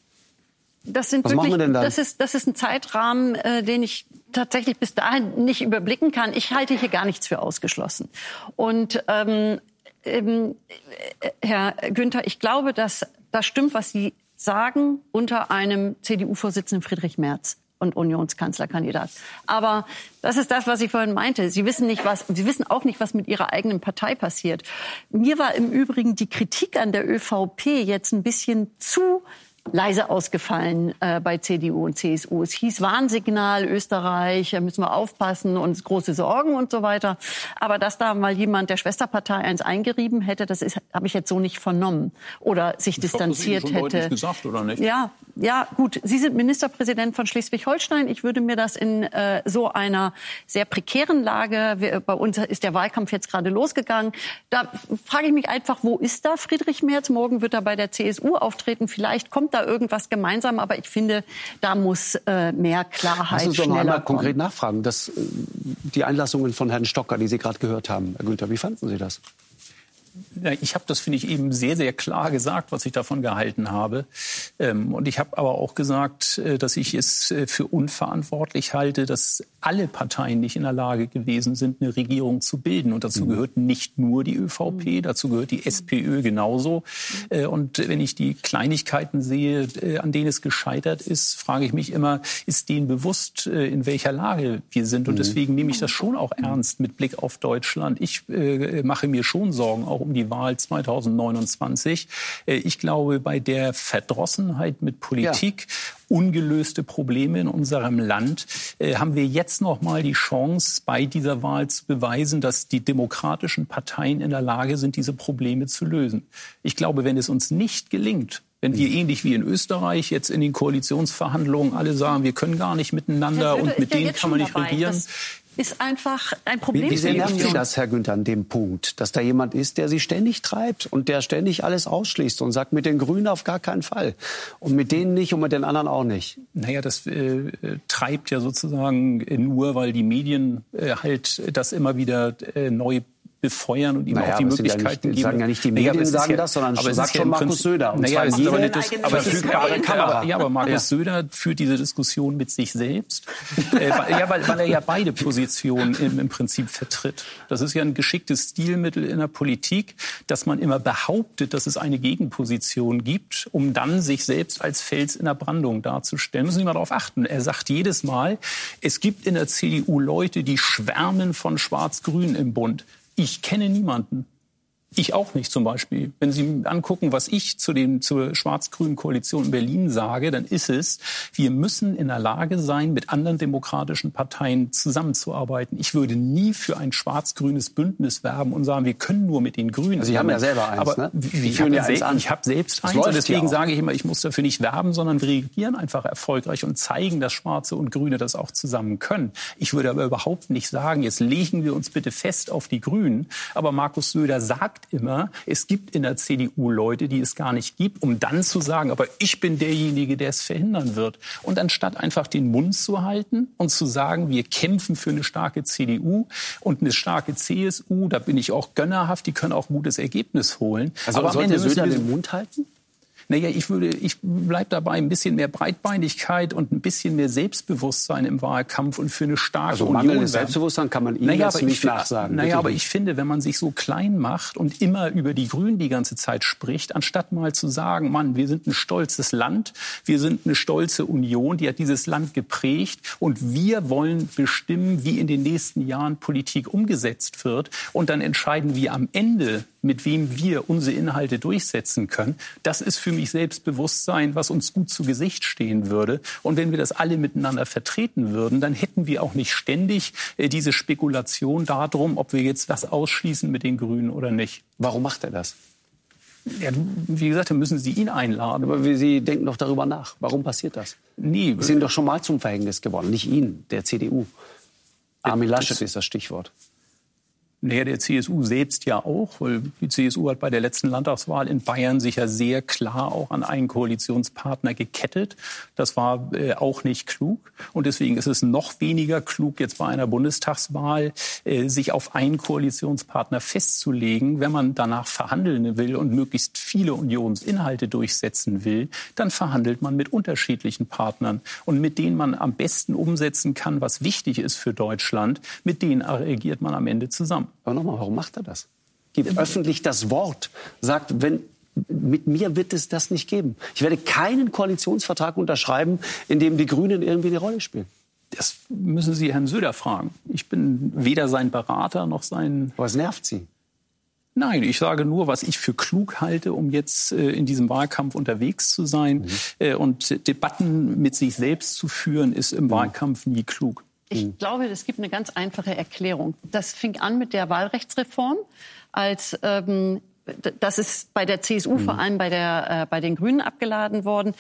[SPEAKER 5] Das sind
[SPEAKER 1] Was
[SPEAKER 5] wirklich,
[SPEAKER 1] machen wir denn dann?
[SPEAKER 5] Das ist, das ist ein Zeitrahmen, äh, den ich tatsächlich bis dahin nicht überblicken kann. Ich halte hier gar nichts für ausgeschlossen. Und ähm, ähm, Herr Günther, ich glaube, dass das stimmt, was Sie sagen, unter einem C D U-Vorsitzenden Friedrich Merz und Unionskanzlerkandidat. Aber das ist das, was ich vorhin meinte. Sie wissen nicht, was, Sie wissen auch nicht, was mit Ihrer eigenen Partei passiert. Mir war im Übrigen die Kritik an der ÖVP jetzt ein bisschen zu leise ausgefallen äh, bei C D U und C S U. Es hieß Warnsignal, Österreich, da müssen wir aufpassen und große Sorgen und so weiter. Aber dass da mal jemand der Schwesterpartei eins eingerieben hätte, das habe ich jetzt so nicht vernommen oder sich
[SPEAKER 3] Ich glaub,
[SPEAKER 5] distanziert
[SPEAKER 3] das ist Ihnen schon
[SPEAKER 5] hätte.
[SPEAKER 3] deutlich gesagt, oder nicht?
[SPEAKER 5] Ja, ja, gut. Sie sind Ministerpräsident von Schleswig-Holstein. Ich würde mir das in äh, so einer sehr prekären Lage, wir, bei uns ist der Wahlkampf jetzt gerade losgegangen, da frage ich mich einfach, wo ist da Friedrich Merz? Morgen wird er bei der C S U auftreten. Vielleicht kommt da irgendwas gemeinsam, aber ich finde, da muss äh, mehr Klarheit
[SPEAKER 1] Lassen Sie doch noch
[SPEAKER 5] schneller
[SPEAKER 1] einmal konkret
[SPEAKER 5] kommen.
[SPEAKER 1] nachfragen. Das, äh, die Einlassungen von Herrn Stocker, die Sie gerade gehört haben, Herr Günther, wie fanden Sie das?
[SPEAKER 3] Ja, ich habe das, finde ich, eben sehr, sehr klar gesagt, was ich davon gehalten habe. Ähm, und ich habe aber auch gesagt, äh, dass ich es äh, für unverantwortlich halte, dass alle Parteien nicht in der Lage gewesen sind, eine Regierung zu bilden. Und dazu mhm. gehört nicht nur die ÖVP, dazu gehört die SPÖ genauso. Äh, und wenn ich die Kleinigkeiten sehe, äh, an denen es gescheitert ist, frage ich mich immer, ist denen bewusst, äh, in welcher Lage wir sind? Und mhm. deswegen nehme ich das schon auch ernst mit Blick auf Deutschland. Ich äh, mache mir schon Sorgen, auch um die die Wahl zweitausendneunundzwanzig. Ich glaube, bei der Verdrossenheit mit Politik, ja. ungelöste Probleme in unserem Land, äh, haben wir jetzt noch mal die Chance, bei dieser Wahl zu beweisen, dass die demokratischen Parteien in der Lage sind, diese Probleme zu lösen. Ich glaube, wenn es uns nicht gelingt, wenn wir ähnlich wie in Österreich jetzt in den Koalitionsverhandlungen alle sagen, wir können gar nicht miteinander und mit denen kann man nicht regieren.
[SPEAKER 5] Das ist einfach ein Problem.
[SPEAKER 1] Wie, wie sehr nervt Sie das, Herr Günther, an dem Punkt, dass da jemand ist, der Sie ständig treibt und der ständig alles ausschließt und sagt, mit den Grünen auf gar keinen Fall und mit denen nicht und mit den anderen auch nicht?
[SPEAKER 3] Naja, das äh, treibt ja sozusagen nur, weil die Medien äh, halt das immer wieder äh, neu befeuern und ihm naja, auch die Möglichkeiten
[SPEAKER 1] ja nicht,
[SPEAKER 3] geben.
[SPEAKER 1] sagen ja nicht die Medien naja, sagen ja, das, sondern aber sagt schon Markus Söder. Und naja,
[SPEAKER 3] es ist aber nicht das, aber
[SPEAKER 1] verfügbare Kamera.
[SPEAKER 3] Aber, ja, aber Markus ja. Söder führt diese Diskussion mit sich selbst. äh, ja, weil, weil er ja beide Positionen im, im Prinzip vertritt. Das ist ja ein geschicktes Stilmittel in der Politik, dass man immer behauptet, dass es eine Gegenposition gibt, um dann sich selbst als Fels in der Brandung darzustellen. Müssen Sie mal darauf achten. Er sagt jedes Mal, es gibt in der C D U Leute, die schwärmen von Schwarz-Grün im Bund. Ich kenne niemanden. Ich auch nicht zum Beispiel. Wenn Sie angucken, was ich zu dem, zur schwarz-grünen Koalition in Berlin sage, dann ist es, wir müssen in der Lage sein, mit anderen demokratischen Parteien zusammenzuarbeiten. Ich würde nie für ein schwarz-grünes Bündnis werben und sagen, wir können nur mit den Grünen.
[SPEAKER 1] Also Sie haben ja selber eins,
[SPEAKER 3] aber
[SPEAKER 1] ne?
[SPEAKER 3] Ich habe ja selbst, ich hab selbst eins und deswegen sage ich immer, ich muss dafür nicht werben, sondern wir regieren einfach erfolgreich und zeigen, dass Schwarze und Grüne das auch zusammen können. Ich würde aber überhaupt nicht sagen, jetzt legen wir uns bitte fest auf die Grünen. Aber Markus Söder sagt immer, es gibt in der C D U Leute, die es gar nicht gibt, um dann zu sagen, aber ich bin derjenige, der es verhindern wird. Und anstatt einfach den Mund zu halten und zu sagen, wir kämpfen für eine starke C D U und eine starke C S U, da bin ich auch gönnerhaft, die können auch ein gutes Ergebnis holen.
[SPEAKER 1] Also aber am Ende müssen wir den Mund halten?
[SPEAKER 3] Naja, ich würde, ich bleib dabei, ein bisschen mehr Breitbeinigkeit und ein bisschen mehr Selbstbewusstsein im Wahlkampf und für eine starke
[SPEAKER 1] also
[SPEAKER 3] Union.
[SPEAKER 1] Mangelndes Selbstbewusstsein kann man Ihnen naja, jetzt nicht
[SPEAKER 3] ich,
[SPEAKER 1] nachsagen.
[SPEAKER 3] Naja, aber ich finde, wenn man sich so klein macht und immer über die Grünen die ganze Zeit spricht, anstatt mal zu sagen, Mann, wir sind ein stolzes Land, wir sind eine stolze Union, die hat dieses Land geprägt und wir wollen bestimmen, wie in den nächsten Jahren Politik umgesetzt wird und dann entscheiden wir am Ende, mit wem wir unsere Inhalte durchsetzen können. Das ist für mich Selbstbewusstsein, was uns gut zu Gesicht stehen würde. Und wenn wir das alle miteinander vertreten würden, dann hätten wir auch nicht ständig äh, diese Spekulation darum, ob wir jetzt das ausschließen mit den Grünen oder nicht.
[SPEAKER 1] Warum macht er das?
[SPEAKER 3] Ja, wie gesagt, dann müssen Sie ihn einladen.
[SPEAKER 1] Aber Sie denken doch darüber nach. Warum passiert das?
[SPEAKER 3] Nee.
[SPEAKER 1] Sie sind doch schon mal zum Verhängnis geworden. Nicht Ihnen, der C D U. Armin Laschet ist das Stichwort.
[SPEAKER 3] Naja, der C S U selbst ja auch, weil die C S U hat bei der letzten Landtagswahl in Bayern sich ja sehr klar auch an einen Koalitionspartner gekettet. Das war äh, auch nicht klug. Und deswegen ist es noch weniger klug, jetzt bei einer Bundestagswahl äh, sich auf einen Koalitionspartner festzulegen. Wenn man danach verhandeln will und möglichst viele Unionsinhalte durchsetzen will, dann verhandelt man mit unterschiedlichen Partnern. Und mit denen man am besten umsetzen kann, was wichtig ist für Deutschland, mit denen regiert man am Ende zusammen.
[SPEAKER 1] Aber nochmal, warum macht er das? Gibt öffentlich das Wort, sagt, wenn, mit mir wird es das nicht geben. Ich werde keinen Koalitionsvertrag unterschreiben, in dem die Grünen irgendwie eine Rolle spielen.
[SPEAKER 3] Das müssen Sie Herrn Söder fragen. Ich bin weder sein Berater noch sein...
[SPEAKER 1] Aber es nervt Sie.
[SPEAKER 3] Nein, ich sage nur, was ich für klug halte, um jetzt äh, in diesem Wahlkampf unterwegs zu sein. Mhm. Äh, und Debatten mit sich selbst zu führen, ist im mhm. Wahlkampf nie klug.
[SPEAKER 5] Ich glaube, es gibt eine ganz einfache Erklärung. Das fing an mit der Wahlrechtsreform, als ähm, das ist bei der C S U, mhm. vor allem bei, der, äh, bei den Grünen abgeladen worden.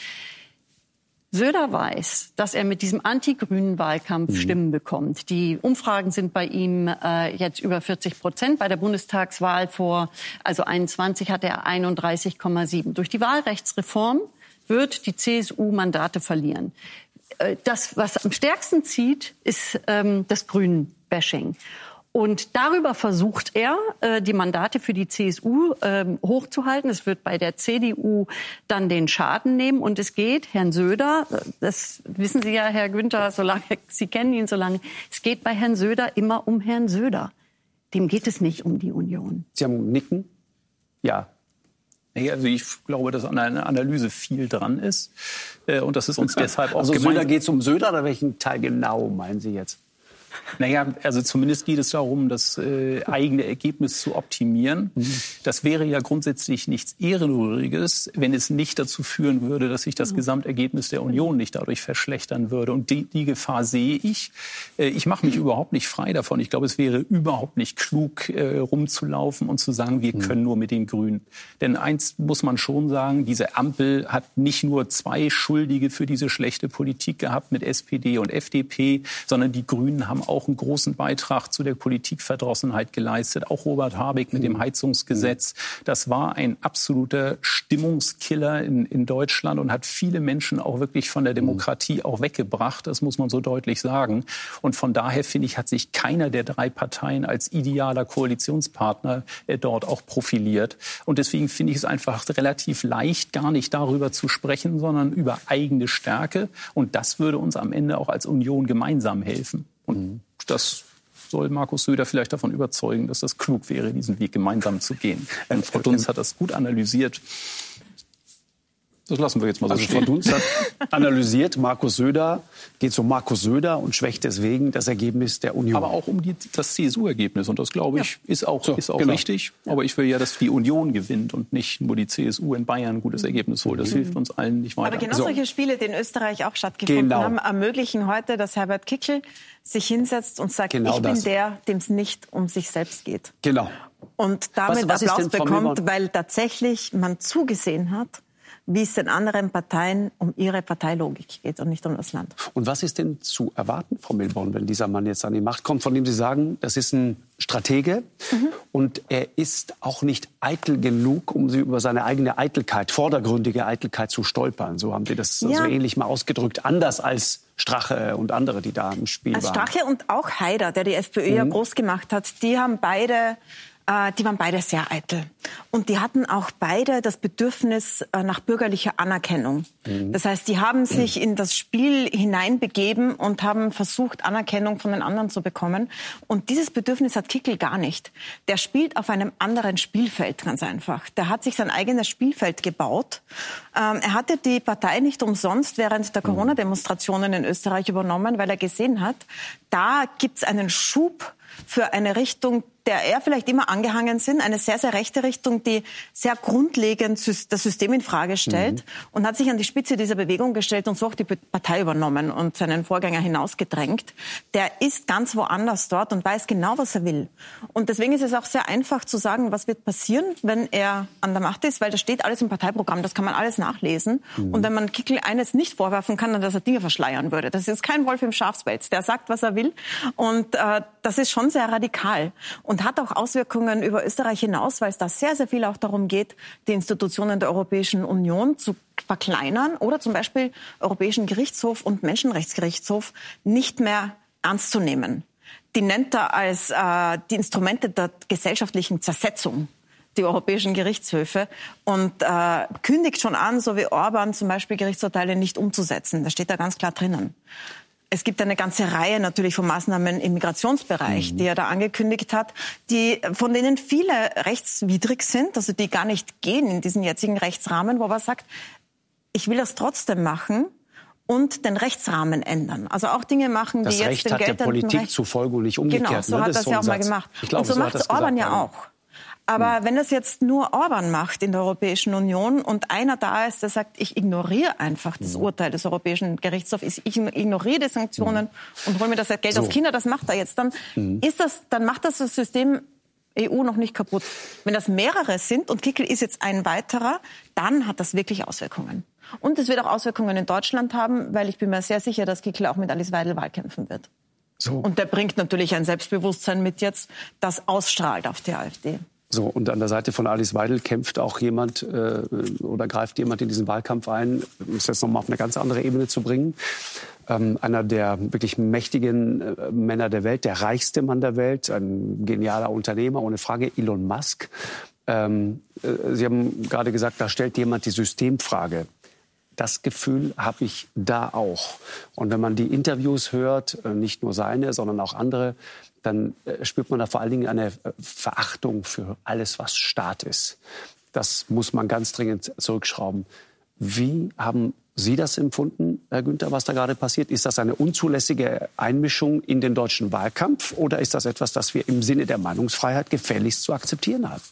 [SPEAKER 5] Söder weiß, dass er mit diesem anti-grünen Wahlkampf mhm. Stimmen bekommt. Die Umfragen sind bei ihm äh, jetzt über vierzig Prozent. Bei der Bundestagswahl vor, also einundzwanzig, hatte er einunddreißig Komma sieben. Durch die Wahlrechtsreform wird die C S U Mandate verlieren. Das, was am stärksten zieht, ist ähm, das Grünen-Bashing. Und darüber versucht er, äh, die Mandate für die C S U äh, hochzuhalten. Es wird bei der C D U dann den Schaden nehmen. Und es geht Herrn Söder, das wissen Sie ja, Herr Günther, solange Sie kennen ihn so lange, es geht bei Herrn Söder immer um Herrn Söder. Dem geht es nicht um die Union.
[SPEAKER 1] Sie haben Nicken?
[SPEAKER 3] Ja. Also ich glaube, dass an einer Analyse viel dran ist und das ist uns deshalb auch
[SPEAKER 1] also
[SPEAKER 3] gemeint.
[SPEAKER 1] Söder geht es um Söder oder welchen Teil genau meinen Sie jetzt?
[SPEAKER 3] Naja, also zumindest geht es darum, das äh, eigene Ergebnis zu optimieren. Mhm. Das wäre ja grundsätzlich nichts Ehrenrühriges, wenn es nicht dazu führen würde, dass sich das mhm. Gesamtergebnis der Union nicht dadurch verschlechtern würde. Und die, die Gefahr sehe ich. Äh, ich mache mich mhm. überhaupt nicht frei davon. Ich glaube, es wäre überhaupt nicht klug, äh, rumzulaufen und zu sagen, wir mhm. können nur mit den Grünen. Denn eins muss man schon sagen, diese Ampel hat nicht nur zwei Schuldige für diese schlechte Politik gehabt mit S P D und F D P, sondern die Grünen haben auch einen großen Beitrag zu der Politikverdrossenheit geleistet. Auch Robert Habeck mit dem Heizungsgesetz. Das war ein absoluter Stimmungskiller in, in Deutschland und hat viele Menschen auch wirklich von der Demokratie auch weggebracht. Das muss man so deutlich sagen. Und von daher, finde ich, hat sich keiner der drei Parteien als idealer Koalitionspartner äh, dort auch profiliert. Und deswegen finde ich es einfach relativ leicht, gar nicht darüber zu sprechen, sondern über eigene Stärke. Und das würde uns am Ende auch als Union gemeinsam helfen. Und mhm. das soll Markus Söder vielleicht davon überzeugen, dass das klug wäre, diesen Weg gemeinsam zu gehen. Und Frau Dunz hat das gut analysiert. Das lassen wir jetzt mal so
[SPEAKER 1] also
[SPEAKER 3] stehen.
[SPEAKER 1] Frau Dunz hat analysiert, Markus Söder geht um Markus Söder und schwächt deswegen das Ergebnis der Union.
[SPEAKER 3] Aber auch um die, das C S U-Ergebnis. Und das, glaube ich, ja. ist auch, so, ist auch genau. richtig.
[SPEAKER 1] Ja.
[SPEAKER 3] Aber ich will ja, dass die Union gewinnt und nicht nur die C S U in Bayern ein gutes Ergebnis holt. Das mhm. hilft uns allen nicht weiter.
[SPEAKER 2] Aber genau
[SPEAKER 3] so.
[SPEAKER 2] solche Spiele, die in Österreich auch stattgefunden
[SPEAKER 1] genau.
[SPEAKER 2] haben, ermöglichen heute, dass Herbert Kickl sich hinsetzt und sagt, genau ich bin das. der, dem es nicht um sich selbst geht.
[SPEAKER 1] Genau.
[SPEAKER 2] Und damit
[SPEAKER 1] was, was
[SPEAKER 2] Applaus bekommt, weil tatsächlich man zugesehen hat, wie es den anderen Parteien um ihre Parteilogik geht und nicht um das Land.
[SPEAKER 1] Und was ist denn zu erwarten, Frau Milborn, wenn dieser Mann jetzt an die Macht kommt, von dem Sie sagen, das ist ein Stratege mhm. und er ist auch nicht eitel genug, um sie über seine eigene Eitelkeit, vordergründige Eitelkeit zu stolpern. So haben Sie das ja. so ähnlich mal ausgedrückt, anders als Strache und andere, die da im Spiel
[SPEAKER 2] als
[SPEAKER 1] waren.
[SPEAKER 2] Strache und auch Haider, der die FPÖ mhm. ja groß gemacht hat, die haben beide... Die waren beide sehr eitel. Und die hatten auch beide das Bedürfnis nach bürgerlicher Anerkennung. Mhm. Das heißt, die haben sich in das Spiel hineinbegeben und haben versucht, Anerkennung von den anderen zu bekommen. Und dieses Bedürfnis hat Kickl gar nicht. Der spielt auf einem anderen Spielfeld, ganz einfach. Der hat sich sein eigenes Spielfeld gebaut. Ähm, er hatte die Partei nicht umsonst während der Corona-Demonstrationen in Österreich übernommen, weil er gesehen hat, da gibt's einen Schub für eine Richtung, der er vielleicht immer angehangen sind, eine sehr, sehr rechte Richtung, die sehr grundlegend das System in Frage stellt mhm. und hat sich an die Spitze dieser Bewegung gestellt und so auch die Partei übernommen und seinen Vorgänger hinausgedrängt. Der ist ganz woanders dort und weiß genau, was er will. Und deswegen ist es auch sehr einfach zu sagen, was wird passieren, wenn er an der Macht ist, weil das steht alles im Parteiprogramm, das kann man alles nachlesen. Mhm. Und wenn man Kickl eines nicht vorwerfen kann, dann dass er Dinge verschleiern würde. Das ist kein Wolf im Schafspelz, der sagt, was er will. Und äh, das ist schon sehr radikal. Und hat auch Auswirkungen über Österreich hinaus, weil es da sehr, sehr viel auch darum geht, die Institutionen der Europäischen Union zu verkleinern oder zum Beispiel Europäischen Gerichtshof und Menschenrechtsgerichtshof nicht mehr ernst zu nehmen. Die nennt er als äh, die Instrumente der gesellschaftlichen Zersetzung, die europäischen Gerichtshöfe, und äh, kündigt schon an, so wie Orban zum Beispiel Gerichtsurteile nicht umzusetzen. Das steht da ganz klar drinnen. Es gibt eine ganze Reihe natürlich von Maßnahmen im Migrationsbereich, mhm. die er da angekündigt hat, die, von denen viele rechtswidrig sind, also die gar nicht gehen in diesen jetzigen Rechtsrahmen, wo er sagt, ich will das trotzdem machen und den Rechtsrahmen ändern. Also auch Dinge machen, die
[SPEAKER 1] das
[SPEAKER 2] jetzt
[SPEAKER 1] Recht
[SPEAKER 2] den
[SPEAKER 1] hat
[SPEAKER 2] geltenden
[SPEAKER 1] der Politik
[SPEAKER 2] Recht...
[SPEAKER 1] zufolge und nicht umgekehrt.
[SPEAKER 2] Genau, so
[SPEAKER 1] ne?
[SPEAKER 2] hat
[SPEAKER 1] das
[SPEAKER 2] das
[SPEAKER 1] so
[SPEAKER 2] ja auch mal
[SPEAKER 1] Satz.
[SPEAKER 2] gemacht.
[SPEAKER 1] Ich glaube,
[SPEAKER 2] und so, so macht es Orban ja auch. Aber hm. wenn das jetzt nur Orban macht in der Europäischen Union und einer da ist, der sagt, ich ignoriere einfach das hm. Urteil des Europäischen Gerichtshofs, ich ignoriere die Sanktionen hm. und hole mir das Geld so. aus China, das macht er jetzt, dann hm. ist das, dann macht das das System E U noch nicht kaputt. Wenn das mehrere sind und Kickl ist jetzt ein weiterer, dann hat das wirklich Auswirkungen. Und es wird auch Auswirkungen in Deutschland haben, weil ich bin mir sehr sicher, dass Kickl auch mit Alice Weidel wahlkämpfen wird. So. Und der bringt natürlich ein Selbstbewusstsein mit jetzt, das ausstrahlt auf die AfD.
[SPEAKER 1] So, und an der Seite von Alice Weidel kämpft auch jemand äh, oder greift jemand in diesen Wahlkampf ein, um es jetzt noch mal auf eine ganz andere Ebene zu bringen. Ähm, einer der wirklich mächtigen äh, Männer der Welt, der reichste Mann der Welt, ein genialer Unternehmer, ohne Frage, Elon Musk. Ähm, äh, Sie haben gerade gesagt, da stellt jemand die Systemfrage. Das Gefühl habe ich da auch. Und wenn man die Interviews hört, nicht nur seine, sondern auch andere, dann spürt man da vor allen Dingen eine Verachtung für alles, was Staat ist. Das muss man ganz dringend zurückschrauben. Wie haben Sie das empfunden, Herr Günther, was da gerade passiert? Ist das eine unzulässige Einmischung in den deutschen Wahlkampf oder ist das etwas, das wir im Sinne der Meinungsfreiheit gefälligst zu akzeptieren haben?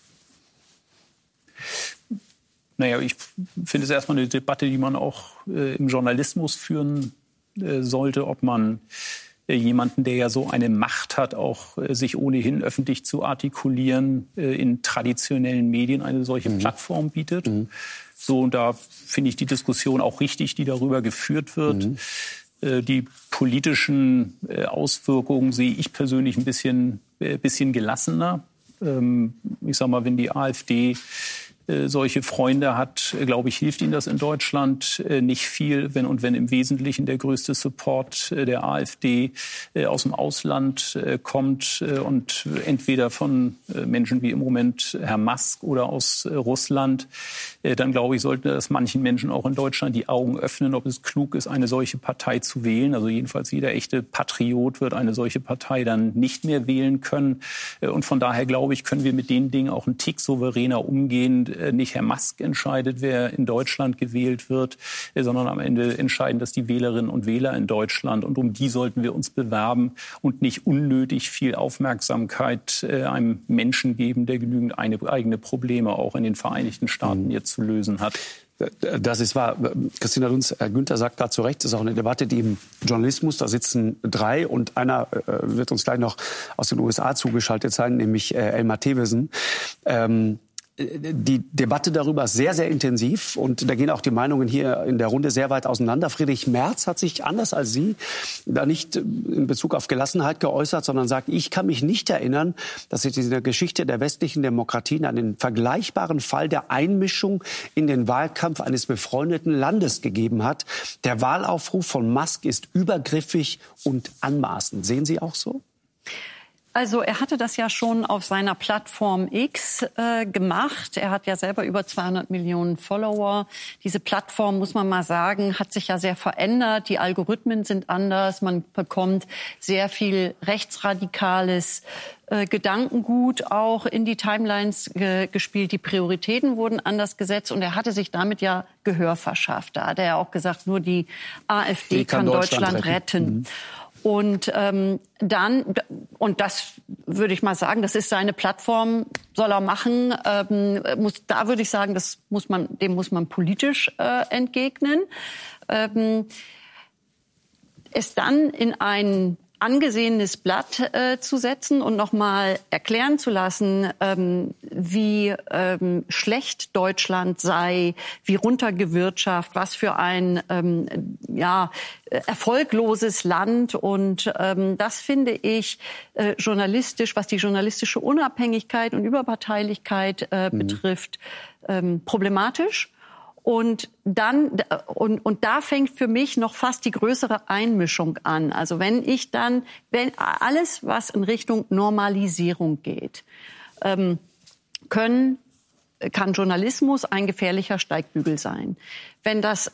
[SPEAKER 3] Naja, ich finde es erstmal eine Debatte, die man auch äh, im Journalismus führen äh, sollte, ob man äh, jemanden, der ja so eine Macht hat, auch äh, sich ohnehin öffentlich zu artikulieren, äh, in traditionellen Medien eine solche mhm. Plattform bietet. Mhm. So, und da finde ich die Diskussion auch richtig, die darüber geführt wird. Mhm. Äh, die politischen äh, Auswirkungen sehe ich persönlich ein bisschen, äh, bisschen gelassener. Ähm, ich sag mal, wenn die AfD solche Freunde hat, glaube ich, hilft ihnen das in Deutschland nicht viel, wenn und wenn im Wesentlichen der größte Support der AfD aus dem Ausland kommt und entweder von Menschen wie im Moment Herr Musk oder aus Russland, dann glaube ich, sollte das manchen Menschen auch in Deutschland die Augen öffnen, ob es klug ist, eine solche Partei zu wählen. Also jedenfalls jeder echte Patriot wird eine solche Partei dann nicht mehr wählen können. Und von daher, glaube ich, können wir mit den Dingen auch einen Tick souveräner umgehen. Nicht Herr Musk entscheidet, wer in Deutschland gewählt wird, sondern am Ende entscheiden das die Wählerinnen und Wähler in Deutschland. Und um die sollten wir uns bewerben und nicht unnötig viel Aufmerksamkeit einem Menschen geben, der genügend eigene Probleme auch in den Vereinigten Staaten jetzt zu lösen hat.
[SPEAKER 1] Das ist wahr. Christina Dunz, Herr Günther sagt gerade zu Recht, das ist auch eine Debatte, die im Journalismus, da sitzen drei und einer äh, wird uns gleich noch aus den U S A zugeschaltet sein, nämlich äh, Elmar Thewissen. Ähm, Die Debatte darüber ist sehr, sehr intensiv und da gehen auch die Meinungen hier in der Runde sehr weit auseinander. Friedrich Merz hat sich anders als Sie da nicht in Bezug auf Gelassenheit geäußert, sondern sagt, ich kann mich nicht erinnern, dass es in der Geschichte der westlichen Demokratien einen vergleichbaren Fall der Einmischung in den Wahlkampf eines befreundeten Landes gegeben hat. Der Wahlaufruf von Musk ist übergriffig und anmaßend. Sehen Sie auch so?
[SPEAKER 5] Also er hatte das ja schon auf seiner Plattform X äh, gemacht. Er hat ja selber über zweihundert Millionen Follower. Diese Plattform, muss man mal sagen, hat sich ja sehr verändert. Die Algorithmen sind anders. Man bekommt sehr viel rechtsradikales äh, Gedankengut auch in die Timelines ge- gespielt. Die Prioritäten wurden anders gesetzt. Und er hatte sich damit ja Gehör verschafft. Da hat er ja auch gesagt, nur die AfD die kann, kann Deutschland, Deutschland retten. retten. Mhm. Und ähm, dann, und das würde ich mal sagen, das ist seine Plattform, soll er machen. Ähm, muss, da würde ich sagen, das muss man, dem muss man politisch äh, entgegnen. Ähm, es dann in ein angesehenes Blatt äh, zu setzen und nochmal erklären zu lassen, ähm, wie ähm, schlecht Deutschland sei, wie runtergewirtschaftet, was für ein ähm, ja, erfolgloses Land. Und ähm, das finde ich äh, journalistisch, was die journalistische Unabhängigkeit und Überparteilichkeit äh, mhm. betrifft, ähm, problematisch. Und dann, und, und da fängt für mich noch fast die größere Einmischung an. Also wenn ich dann, wenn alles, was in Richtung Normalisierung geht, ähm, können, kann Journalismus ein gefährlicher Steigbügel sein. Wenn das,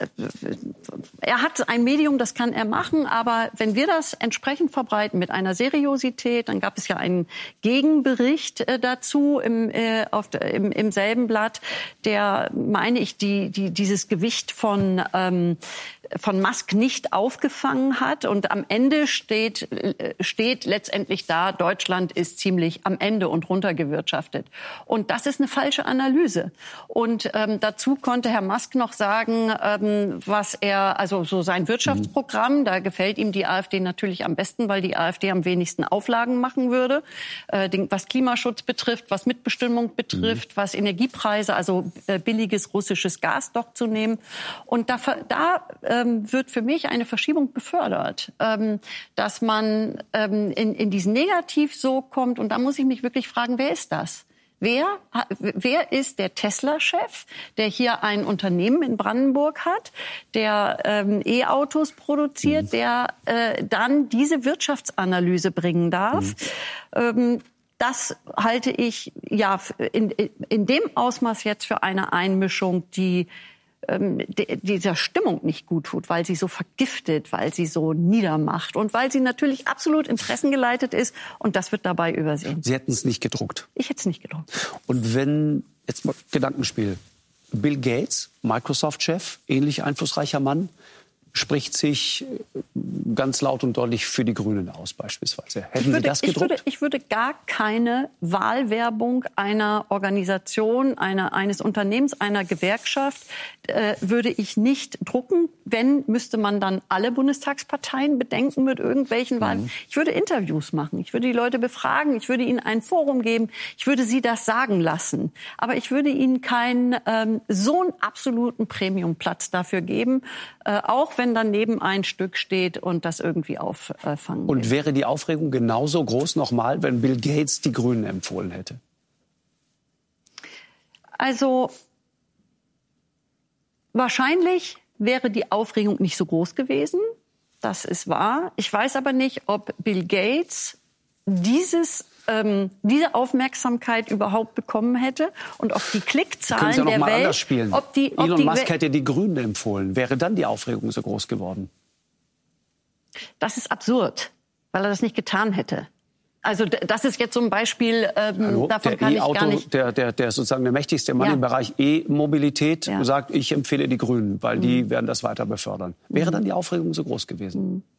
[SPEAKER 5] er hat ein Medium, das kann er machen, aber wenn wir das entsprechend verbreiten mit einer Seriosität, dann gab es ja einen Gegenbericht äh, dazu im, äh, auf, im, im selben Blatt, der, meine ich, die, die, dieses Gewicht von, ähm, von Musk nicht aufgefangen hat. Und am Ende steht, steht letztendlich da, Deutschland ist ziemlich am Ende und runtergewirtschaftet. Und das ist eine falsche Analyse. Und ähm, dazu konnte Herr Musk noch sagen, ähm, was er, also so sein Wirtschaftsprogramm, mhm. da gefällt ihm die AfD natürlich am besten, weil die AfD am wenigsten Auflagen machen würde, äh, den, was Klimaschutz betrifft, was Mitbestimmung betrifft, mhm. was Energiepreise, also äh, billiges russisches Gas doch zu nehmen. Und da, da ähm, wird für mich eine Verschiebung befördert, ähm, dass man ähm, in, in diesen Negativ-Sog kommt. Und da muss ich mich wirklich fragen, wer ist das? Wer, wer ist der Tesla-Chef, der hier ein Unternehmen in Brandenburg hat, der ähm, E-Autos produziert, mhm. der äh, dann diese Wirtschaftsanalyse bringen darf? Mhm. Ähm, das halte ich ja in, in dem Ausmaß jetzt für eine Einmischung, die ähm, de, dieser Stimmung nicht gut tut, weil sie so vergiftet, weil sie so niedermacht und weil sie natürlich absolut interessengeleitet ist und das wird dabei übersehen.
[SPEAKER 1] Sie hätten es nicht gedruckt?
[SPEAKER 5] Ich hätte es nicht gedruckt.
[SPEAKER 1] Und wenn, jetzt mal Gedankenspiel, Bill Gates, Microsoft-Chef, ähnlich einflussreicher Mann, spricht sich ganz laut und deutlich für die Grünen aus, beispielsweise. Hätten
[SPEAKER 5] würde,
[SPEAKER 1] Sie das gedruckt?
[SPEAKER 5] Ich würde, ich würde gar keine Wahlwerbung einer Organisation, einer, eines Unternehmens, einer Gewerkschaft, äh, würde ich nicht drucken. Wenn, müsste man dann alle Bundestagsparteien bedenken mit irgendwelchen Wahlen. Mhm. Ich würde Interviews machen. Ich würde die Leute befragen. Ich würde ihnen ein Forum geben. Ich würde sie das sagen lassen. Aber ich würde ihnen keinen ähm, so einen absoluten Premiumplatz dafür geben, äh, auch wenn daneben ein Stück steht und das irgendwie auffangen will.
[SPEAKER 1] Und wäre die Aufregung genauso groß nochmal, wenn Bill Gates die Grünen empfohlen hätte?
[SPEAKER 5] Also wahrscheinlich wäre die Aufregung nicht so groß gewesen. Das ist wahr. Ich weiß aber nicht, ob Bill Gates dieses ähm, diese Aufmerksamkeit überhaupt bekommen hätte und ob die Klickzahlen
[SPEAKER 1] ja noch
[SPEAKER 5] der
[SPEAKER 1] mal
[SPEAKER 5] Welt,
[SPEAKER 1] anders spielen.
[SPEAKER 5] ob die, ob
[SPEAKER 1] Elon
[SPEAKER 5] die
[SPEAKER 1] Musk hätte die Grünen empfohlen. Wäre dann die Aufregung so groß geworden?
[SPEAKER 5] Das ist absurd, weil er das nicht getan hätte. Also das ist jetzt so ein Beispiel, ähm,
[SPEAKER 1] Hallo,
[SPEAKER 5] davon
[SPEAKER 1] der
[SPEAKER 5] kann ich
[SPEAKER 1] E-Auto,
[SPEAKER 5] gar nicht...
[SPEAKER 1] Der, der, der sozusagen der mächtigste Mann
[SPEAKER 5] Ja.
[SPEAKER 1] im Bereich E-Mobilität
[SPEAKER 5] Ja.
[SPEAKER 1] sagt, ich empfehle die Grünen, weil
[SPEAKER 5] Mhm.
[SPEAKER 1] die werden das weiter befördern. Wäre dann die Aufregung so groß gewesen?
[SPEAKER 5] Mhm.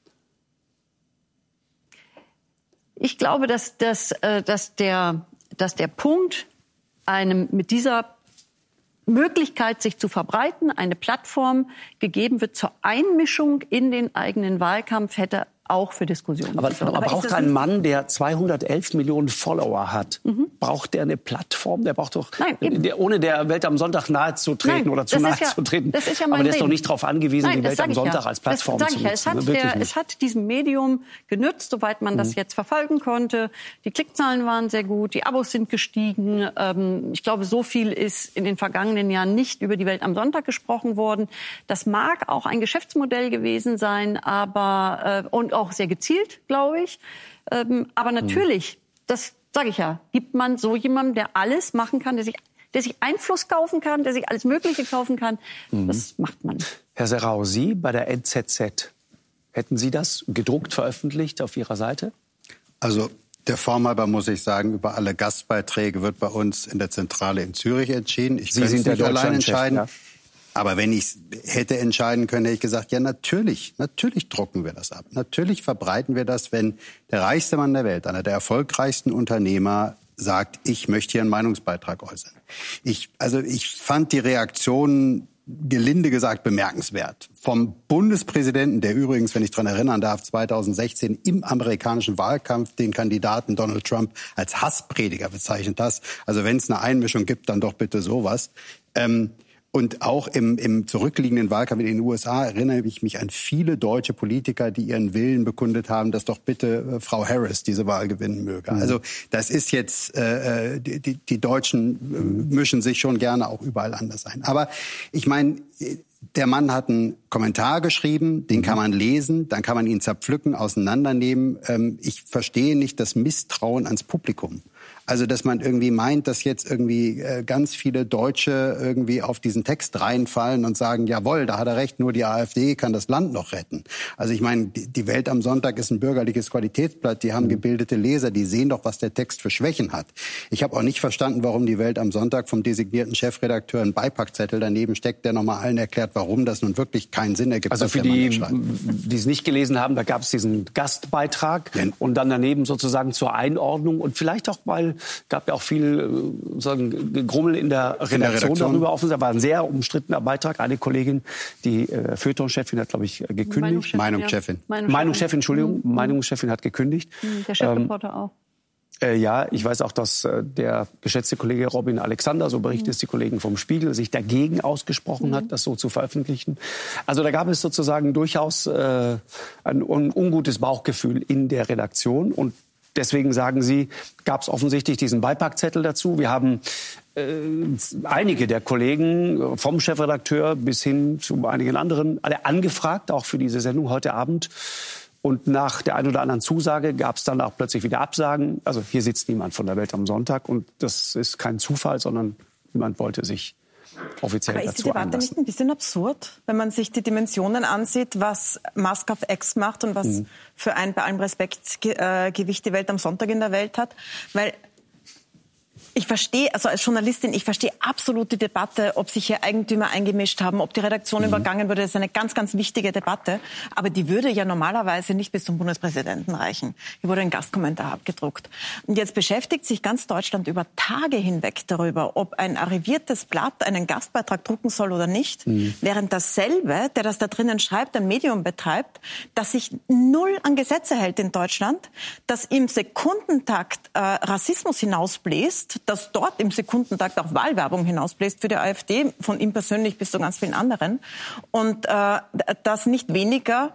[SPEAKER 5] Ich glaube, dass, dass, äh, dass, der, dass der Punkt, einem mit dieser Möglichkeit, sich zu verbreiten, eine Plattform gegeben wird zur Einmischung in den eigenen Wahlkampf, hätte auch für Diskussionen
[SPEAKER 1] Aber,
[SPEAKER 5] gesorgt.
[SPEAKER 1] aber braucht ein Mann, der zweihundertelf Millionen Follower hat, mhm. braucht der eine Plattform? Der braucht doch,
[SPEAKER 5] Nein,
[SPEAKER 1] der, ohne der Welt am Sonntag nahe zu treten
[SPEAKER 5] Nein,
[SPEAKER 1] oder zu
[SPEAKER 5] das
[SPEAKER 1] nahe
[SPEAKER 5] ist ja,
[SPEAKER 1] zu treten.
[SPEAKER 5] Das ist ja mein
[SPEAKER 1] aber der ist
[SPEAKER 5] Reden.
[SPEAKER 1] doch nicht darauf angewiesen,
[SPEAKER 5] Nein,
[SPEAKER 1] die Welt am Sonntag
[SPEAKER 5] ja.
[SPEAKER 1] als Plattform
[SPEAKER 5] das
[SPEAKER 1] zu
[SPEAKER 5] sag
[SPEAKER 1] nutzen.
[SPEAKER 5] Ich ja. es, hat
[SPEAKER 1] ne?
[SPEAKER 5] der, es hat diesem Medium genützt, soweit man mhm. das jetzt verfolgen konnte. Die Klickzahlen waren sehr gut, die Abos sind gestiegen. Ähm, ich glaube, so viel ist in den vergangenen Jahren nicht über die Welt am Sonntag gesprochen worden. Das mag auch ein Geschäftsmodell gewesen sein, aber äh, und auch sehr gezielt, glaube ich. Ähm, aber natürlich, mhm. das sage ich ja, gibt man so jemandem, der alles machen kann, der sich, der sich Einfluss kaufen kann, der sich alles Mögliche kaufen kann. Mhm. Das macht man.
[SPEAKER 1] Herr Serrao, Sie bei der N Z Z, hätten Sie das gedruckt veröffentlicht auf Ihrer Seite?
[SPEAKER 4] Also der Form halber muss ich sagen, über alle Gastbeiträge wird bei uns in der Zentrale in Zürich entschieden. Ich
[SPEAKER 1] Sie sind
[SPEAKER 4] nicht
[SPEAKER 1] der
[SPEAKER 4] allein entscheiden.
[SPEAKER 1] Ja.
[SPEAKER 4] Aber wenn ich hätte entscheiden können, hätte ich gesagt, ja natürlich, natürlich drucken wir das ab. Natürlich verbreiten wir das, wenn der reichste Mann der Welt, einer der erfolgreichsten Unternehmer, sagt, ich möchte hier einen Meinungsbeitrag äußern. Ich, also ich fand die Reaktion gelinde gesagt bemerkenswert. Vom Bundespräsidenten, der übrigens, wenn ich daran erinnern darf, zweitausendsechzehn im amerikanischen Wahlkampf den Kandidaten Donald Trump als Hassprediger bezeichnet hat. Also wenn es eine Einmischung gibt, dann doch bitte sowas. Ähm, Und auch im, im zurückliegenden Wahlkampf in den U S A erinnere ich mich an viele deutsche Politiker, die ihren Willen bekundet haben, dass doch bitte äh, Frau Harris diese Wahl gewinnen möge. Mhm. Also das ist jetzt, äh, die, die, die Deutschen äh, mischen sich schon gerne auch überall anders ein. Aber ich meine, der Mann hat einen Kommentar geschrieben, den kann man lesen, dann kann man ihn zerpflücken, auseinandernehmen. Ähm, ich verstehe nicht das Misstrauen ans Publikum. Also, dass man irgendwie meint, dass jetzt irgendwie äh, ganz viele Deutsche irgendwie auf diesen Text reinfallen und sagen, jawohl, da hat er recht, nur die AfD kann das Land noch retten. Also ich meine, die, die Welt am Sonntag ist ein bürgerliches Qualitätsblatt, die haben gebildete Leser, die sehen doch, was der Text für Schwächen hat. Ich habe auch nicht verstanden, warum die Welt am Sonntag vom designierten Chefredakteur einen Beipackzettel daneben steckt, der nochmal allen erklärt, warum das nun wirklich keinen Sinn ergibt.
[SPEAKER 1] Also für die, die es nicht gelesen haben, da gab es diesen Gastbeitrag ja. und dann daneben sozusagen zur Einordnung und vielleicht auch, weil gab ja auch viel sozusagen Gegrummel in der Redaktion, in der Redaktion. darüber. Offensichtlich war ein sehr umstrittener Beitrag. Eine Kollegin, die äh, Feuilleton-Chefin, hat, glaube ich, gekündigt.
[SPEAKER 4] Meinungschefin.
[SPEAKER 1] Ja. Meinungschefin, Entschuldigung. Mhm. Meinungschefin hat gekündigt.
[SPEAKER 5] Der Chefreporter ähm, auch.
[SPEAKER 1] Äh, ja, ich weiß auch, dass äh, der geschätzte Kollege Robin Alexander, so berichtet es die Kollegen vom Spiegel, sich dagegen ausgesprochen mhm. hat, das so zu veröffentlichen. Also da gab es sozusagen durchaus äh, ein un- ungutes Bauchgefühl in der Redaktion. Und deswegen sagen Sie, gab es offensichtlich diesen Beipackzettel dazu. Wir haben äh, einige der Kollegen, vom Chefredakteur bis hin zu einigen anderen, alle angefragt, auch für diese Sendung heute Abend. Und nach der einen oder anderen Zusage gab es dann auch plötzlich wieder Absagen. Also hier sitzt niemand von der Welt am Sonntag. Und das ist kein Zufall, sondern niemand wollte sich offiziell
[SPEAKER 2] Aber
[SPEAKER 1] dazu
[SPEAKER 2] ist die Debatte
[SPEAKER 1] einlassen.
[SPEAKER 2] nicht ein bisschen absurd, wenn man sich die Dimensionen ansieht, was Musk auf X macht und was mhm. für ein, bei allem Respekt, Ge- äh, Gewicht die Welt am Sonntag in der Welt hat? Weil Ich verstehe, also als Journalistin, ich verstehe absolut die Debatte, ob sich hier Eigentümer eingemischt haben, ob die Redaktion mhm. übergangen wurde. Das ist eine ganz, ganz wichtige Debatte. Aber die würde ja normalerweise nicht bis zum Bundespräsidenten reichen. Hier wurde ein Gastkommentar abgedruckt. Und jetzt beschäftigt sich ganz Deutschland über Tage hinweg darüber, ob ein arriviertes Blatt einen Gastbeitrag drucken soll oder nicht. Mhm. Während dasselbe, der das da drinnen schreibt, ein Medium betreibt, das sich null an Gesetze hält in Deutschland, das im Sekundentakt äh, Rassismus hinausbläst, das dort im Sekundentakt auch Wahlwerbung hinausbläst für die AfD, von ihm persönlich bis zu ganz vielen anderen. Und äh, das nicht weniger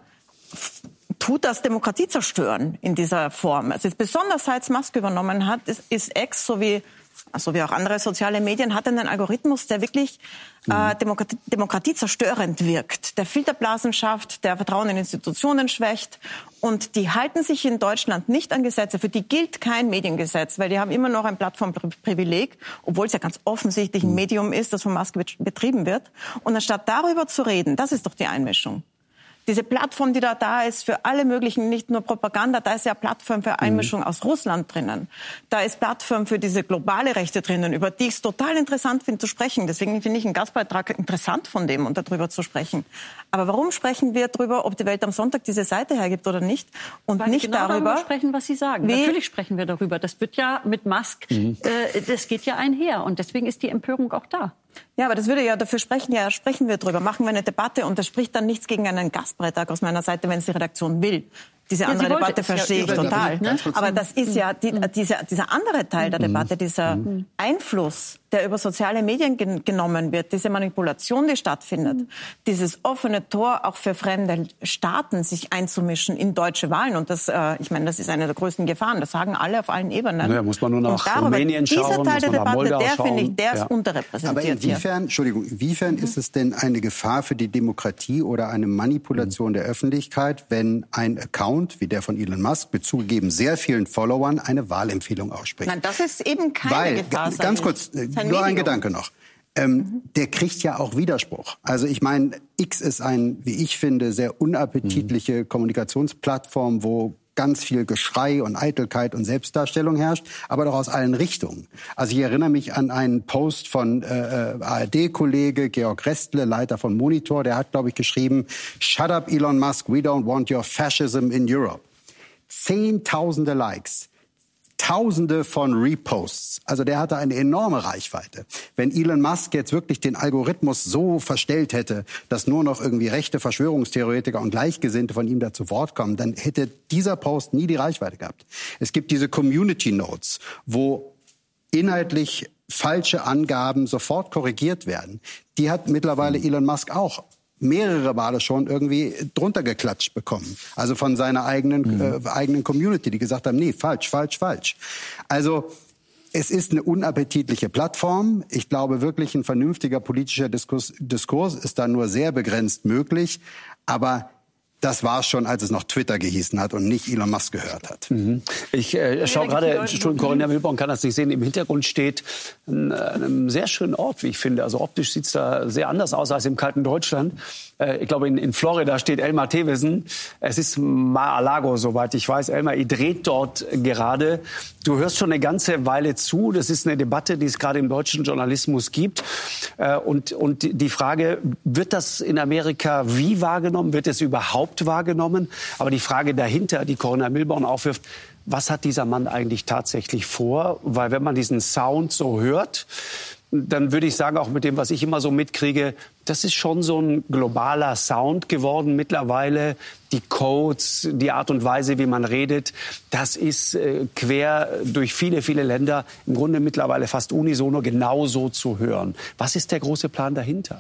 [SPEAKER 2] tut das Demokratie zerstören in dieser Form. Also jetzt besonders seit Musk übernommen hat, ist, ist X sowie so wie auch andere soziale Medien, hat einen Algorithmus, der wirklich äh, Demokratie, demokratiezerstörend wirkt, der Filterblasen schafft, der Vertrauen in Institutionen schwächt. Und die halten sich in Deutschland nicht an Gesetze. Für die gilt kein Mediengesetz, weil die haben immer noch ein Plattformprivileg, obwohl es ja ganz offensichtlich ein Medium ist, das von Musk betrieben wird. Und anstatt darüber zu reden, das ist doch die Einmischung. Diese Plattform, die da da ist für alle möglichen, nicht nur Propaganda, da ist ja Plattform für Einmischung mhm. aus Russland drinnen. Da ist Plattform für diese globale Rechte drinnen, über die ich es total interessant finde zu sprechen. Deswegen finde ich einen Gastbeitrag interessant von dem und darüber zu sprechen. Aber warum sprechen wir darüber, ob die Welt am Sonntag diese Seite hergibt oder nicht? Und
[SPEAKER 5] Weil
[SPEAKER 2] nicht
[SPEAKER 5] genau
[SPEAKER 2] darüber,
[SPEAKER 5] darüber sprechen, was Sie sagen. Natürlich sprechen wir darüber. Das wird ja mit Musk, mhm. äh, das geht ja einher. Und deswegen ist die Empörung auch da.
[SPEAKER 2] Ja, aber das würde ja dafür sprechen, ja, sprechen wir drüber, machen wir eine Debatte und das spricht dann nichts gegen einen Gastbeitrag aus meiner Seite, wenn es die Redaktion will. Diese ja, andere Debatte verstehe ich ja total. Ne? Aber das ist ja die, dieser, dieser andere Teil der Debatte, dieser mhm. Einfluss, der über soziale Medien gen- genommen wird, diese Manipulation, die stattfindet, mhm. dieses offene Tor auch für fremde Staaten, sich einzumischen in deutsche Wahlen. Und das, äh, ich meine, das ist eine der größten Gefahren. Das sagen alle auf allen Ebenen.
[SPEAKER 1] Ja, muss man nur nach darüber,
[SPEAKER 2] Rumänien schauen. Dieser Teil der Debatte, der finde ich, der
[SPEAKER 1] ja.
[SPEAKER 2] ist unterrepräsentiert.
[SPEAKER 4] Aber inwiefern, Entschuldigung, inwiefern mhm. ist es denn eine Gefahr für die Demokratie oder eine Manipulation mhm. der Öffentlichkeit, wenn ein Account wie der von Elon Musk mit zugegeben sehr vielen Followern eine Wahlempfehlung ausspricht?
[SPEAKER 2] Nein, das ist eben keine
[SPEAKER 4] Weil,
[SPEAKER 2] Gefahr.
[SPEAKER 4] G- ganz kurz, ein nur ein Gedanke noch. Ähm, mhm. Der kriegt ja auch Widerspruch. Also ich meine, X ist ein, wie ich finde, sehr unappetitliche mhm. Kommunikationsplattform, wo ganz viel Geschrei und Eitelkeit und Selbstdarstellung herrscht, aber doch aus allen Richtungen. Also ich erinnere mich an einen Post von äh, A R D-Kollege Georg Restle, Leiter von Monitor, der hat, glaube ich, geschrieben, "Shut up, Elon Musk, we don't want your fascism in Europe." Zehntausende Likes. Tausende von Reposts. Also der hatte eine enorme Reichweite. Wenn Elon Musk jetzt wirklich den Algorithmus so verstellt hätte, dass nur noch irgendwie rechte Verschwörungstheoretiker und Gleichgesinnte von ihm da zu Wort kommen, dann hätte dieser Post nie die Reichweite gehabt. Es gibt diese Community Notes, wo inhaltlich falsche Angaben sofort korrigiert werden. Die hat mittlerweile Elon Musk auch mehrere Male schon irgendwie drunter geklatscht bekommen. Also von seiner eigenen, mhm. äh, eigenen Community, die gesagt haben, nee, falsch, falsch, falsch. Also es ist eine unappetitliche Plattform. Ich glaube wirklich, ein vernünftiger politischer Diskurs, Diskurs ist da nur sehr begrenzt möglich. Aber das war es schon, als es noch Twitter gehießen hat und nicht Elon Musk gehört hat.
[SPEAKER 1] Mhm. Ich äh, schaue gerade, Entschuldigung, Corinna Milborn kann das nicht sehen, im Hintergrund steht ein, einem sehr schönen Ort, wie ich finde. Also optisch sieht es da sehr anders aus als im kalten Deutschland. Äh, ich glaube, in, in Florida steht Elmar Thewissen. Es ist Mar-a-Lago, soweit ich weiß. Elmar, ihr dreht dort gerade. Du hörst schon eine ganze Weile zu. Das ist eine Debatte, die es gerade im deutschen Journalismus gibt. Äh, und, und die Frage, wird das in Amerika wie wahrgenommen? Wird es überhaupt wahrgenommen? Aber die Frage dahinter, die Corinna Milborn aufwirft, was hat dieser Mann eigentlich tatsächlich vor? Weil wenn man diesen Sound so hört, dann würde ich sagen, auch mit dem, was ich immer so mitkriege, das ist schon so ein globaler Sound geworden mittlerweile. Die Codes, die Art und Weise, wie man redet, das ist äh, quer durch viele, viele Länder im Grunde mittlerweile fast unisono genauso zu hören. Was ist der große Plan dahinter?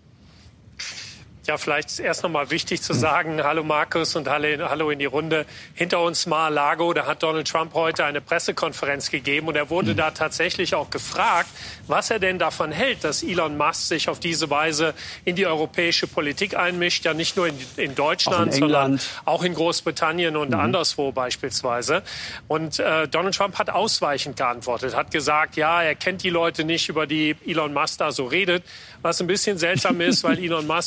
[SPEAKER 7] Ja, vielleicht ist erst noch mal wichtig zu sagen, hallo Markus und hallo in die Runde. Hinter uns Mar-a-Lago, da hat Donald Trump heute eine Pressekonferenz gegeben und er wurde da tatsächlich auch gefragt, was er denn davon hält, dass Elon Musk sich auf diese Weise in die europäische Politik einmischt. Ja, nicht nur in, in Deutschland,
[SPEAKER 1] auch in
[SPEAKER 7] sondern auch in Großbritannien und mhm. anderswo beispielsweise. Und äh, Donald Trump hat ausweichend geantwortet, hat gesagt, ja, er kennt die Leute nicht, über die Elon Musk da so redet. Was ein bisschen seltsam ist, weil Elon Musk ja auch über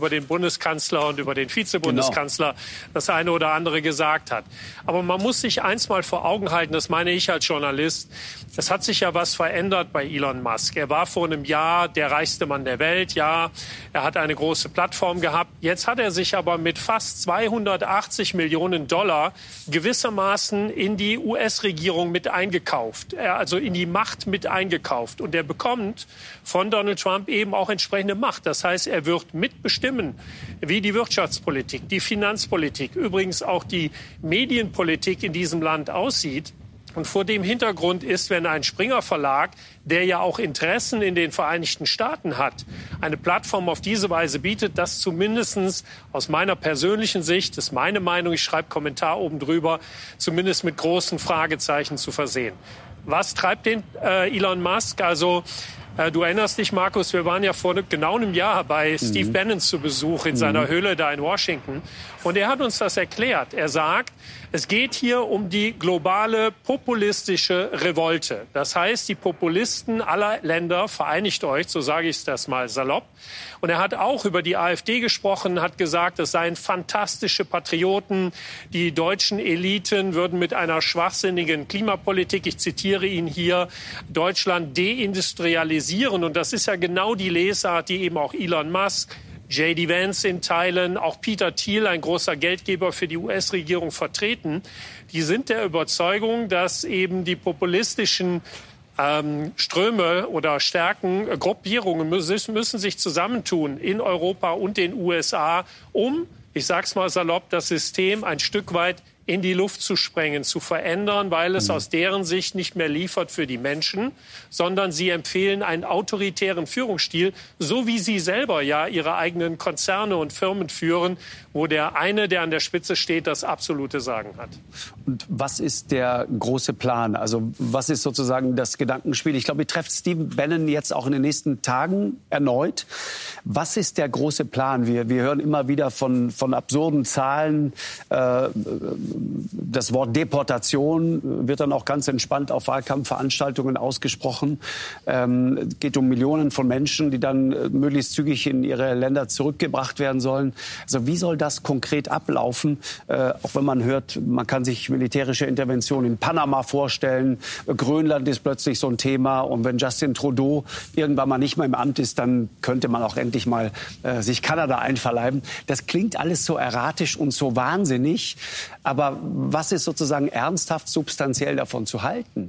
[SPEAKER 7] über den Bundeskanzler und über den Vizebundeskanzler genau. das eine oder andere gesagt hat. Aber man muss sich eins mal vor Augen halten, das meine ich als Journalist, es hat sich ja was verändert bei Elon Musk. Er war vor einem Jahr der reichste Mann der Welt, ja, er hat eine große Plattform gehabt. Jetzt hat er sich aber mit fast zweihundertachtzig Millionen Dollar gewissermaßen in die U S-Regierung mit eingekauft, also in die Macht mit eingekauft. Und er bekommt von Donald Trump eben auch entsprechende Macht. Das heißt, er wird mitbestimmen, wie die Wirtschaftspolitik, die Finanzpolitik, übrigens auch die Medienpolitik in diesem Land aussieht. Und vor dem Hintergrund ist, wenn ein Springer Verlag, der ja auch Interessen in den Vereinigten Staaten hat, eine Plattform auf diese Weise bietet, das zumindest aus meiner persönlichen Sicht, das ist meine Meinung, ich schreibe Kommentar oben drüber, zumindest mit großen Fragezeichen zu versehen. Was treibt den äh, Elon Musk? Also äh, du erinnerst dich, Markus, wir waren ja vor genau einem Jahr bei mhm. Steve Bannon zu Besuch in mhm. seiner Höhle da in Washington. Und er hat uns das erklärt. Er sagt, es geht hier um die globale populistische Revolte. Das heißt, die Populisten aller Länder, vereinigt euch, so sage ich es das mal salopp. Und er hat auch über die AfD gesprochen, hat gesagt, es seien fantastische Patrioten. Die deutschen Eliten würden mit einer schwachsinnigen Klimapolitik, ich zitiere ihn hier, Deutschland deindustrialisieren. Und das ist ja genau die Lesart, die eben auch Elon Musk, J D Vance in Teilen, auch Peter Thiel, ein großer Geldgeber für die U S-Regierung, vertreten. Die sind der Überzeugung, dass eben die populistischen ähm, Ströme oder Stärken, äh, Gruppierungen müssen, müssen sich zusammentun in Europa und den U S A, um, ich sag's mal salopp, das System ein Stück weit in die Luft zu sprengen, zu verändern, weil es aus deren Sicht nicht mehr liefert für die Menschen, sondern sie empfehlen einen autoritären Führungsstil, so wie sie selber ja ihre eigenen Konzerne und Firmen führen, wo der eine, der an der Spitze steht, das absolute Sagen hat.
[SPEAKER 1] Und was ist der große Plan? Also was ist sozusagen das Gedankenspiel? Ich glaube, ihr trefft Steve Bannon jetzt auch in den nächsten Tagen erneut. Was ist der große Plan? Wir, wir hören immer wieder von, von absurden Zahlen. Äh, Das Wort Deportation wird dann auch ganz entspannt auf Wahlkampfveranstaltungen ausgesprochen. Ähm, es geht um Millionen von Menschen, die dann möglichst zügig in ihre Länder zurückgebracht werden sollen. Also wie soll das konkret ablaufen? Äh, auch wenn man hört, man kann sich militärische Interventionen in Panama vorstellen. Grönland ist plötzlich so ein Thema. Und wenn Justin Trudeau irgendwann mal nicht mehr im Amt ist, dann könnte man auch endlich mal äh, sich Kanada einverleiben. Das klingt alles so erratisch und so wahnsinnig. Aber was ist sozusagen ernsthaft substanziell davon zu halten?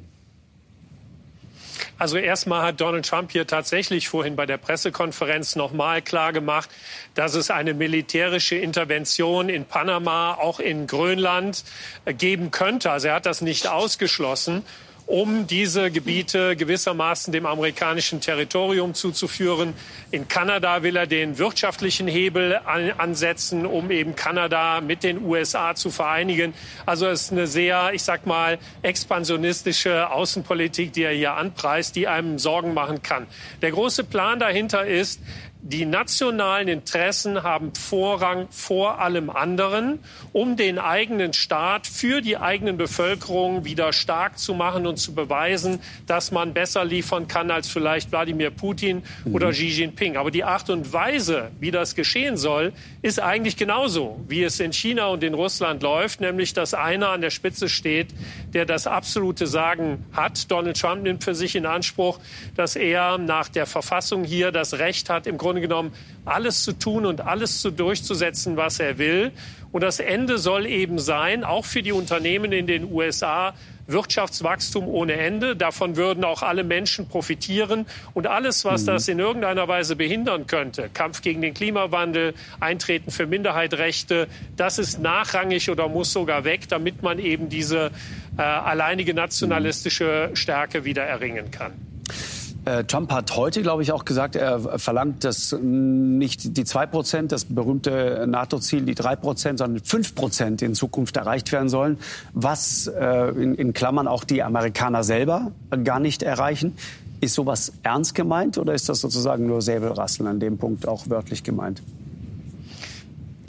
[SPEAKER 7] Also erstmal hat Donald Trump hier tatsächlich vorhin bei der Pressekonferenz noch mal klar gemacht, dass es eine militärische Intervention in Panama, auch in Grönland geben könnte. Also er hat das nicht ausgeschlossen, um diese Gebiete gewissermaßen dem amerikanischen Territorium zuzuführen. In Kanada will er den wirtschaftlichen Hebel an, ansetzen, um eben Kanada mit den U S A zu vereinigen. Also es ist eine sehr, ich sag mal, expansionistische Außenpolitik, die er hier anpreist, die einem Sorgen machen kann. Der große Plan dahinter ist, die nationalen Interessen haben Vorrang vor allem anderen, um den eigenen Staat für die eigenen Bevölkerung wieder stark zu machen und zu beweisen, dass man besser liefern kann als vielleicht Wladimir Putin oder Xi Jinping. Aber die Art und Weise, wie das geschehen soll, ist eigentlich genauso, wie es in China und in Russland läuft, nämlich dass einer an der Spitze steht, der das absolute Sagen hat. Donald Trump nimmt für sich in Anspruch, dass er nach der Verfassung hier das Recht hat, im Grunde genommen alles zu tun und alles zu durchzusetzen, was er will. Und das Ende soll eben sein, auch für die Unternehmen in den U S A, Wirtschaftswachstum ohne Ende. Davon würden auch alle Menschen profitieren. Und alles, was das in irgendeiner Weise behindern könnte, Kampf gegen den Klimawandel, Eintreten für Minderheitenrechte, das ist nachrangig oder muss sogar weg, damit man eben diese äh, alleinige nationalistische Stärke wieder erringen kann.
[SPEAKER 1] Trump hat heute, glaube ich, auch gesagt, er verlangt, dass nicht die zwei Prozent, das berühmte NATO-Ziel, die drei Prozent, sondern fünf Prozent in Zukunft erreicht werden sollen, was äh, in, in Klammern auch die Amerikaner selber gar nicht erreichen. Ist sowas ernst gemeint oder ist das sozusagen nur Säbelrasseln an dem Punkt auch wörtlich gemeint?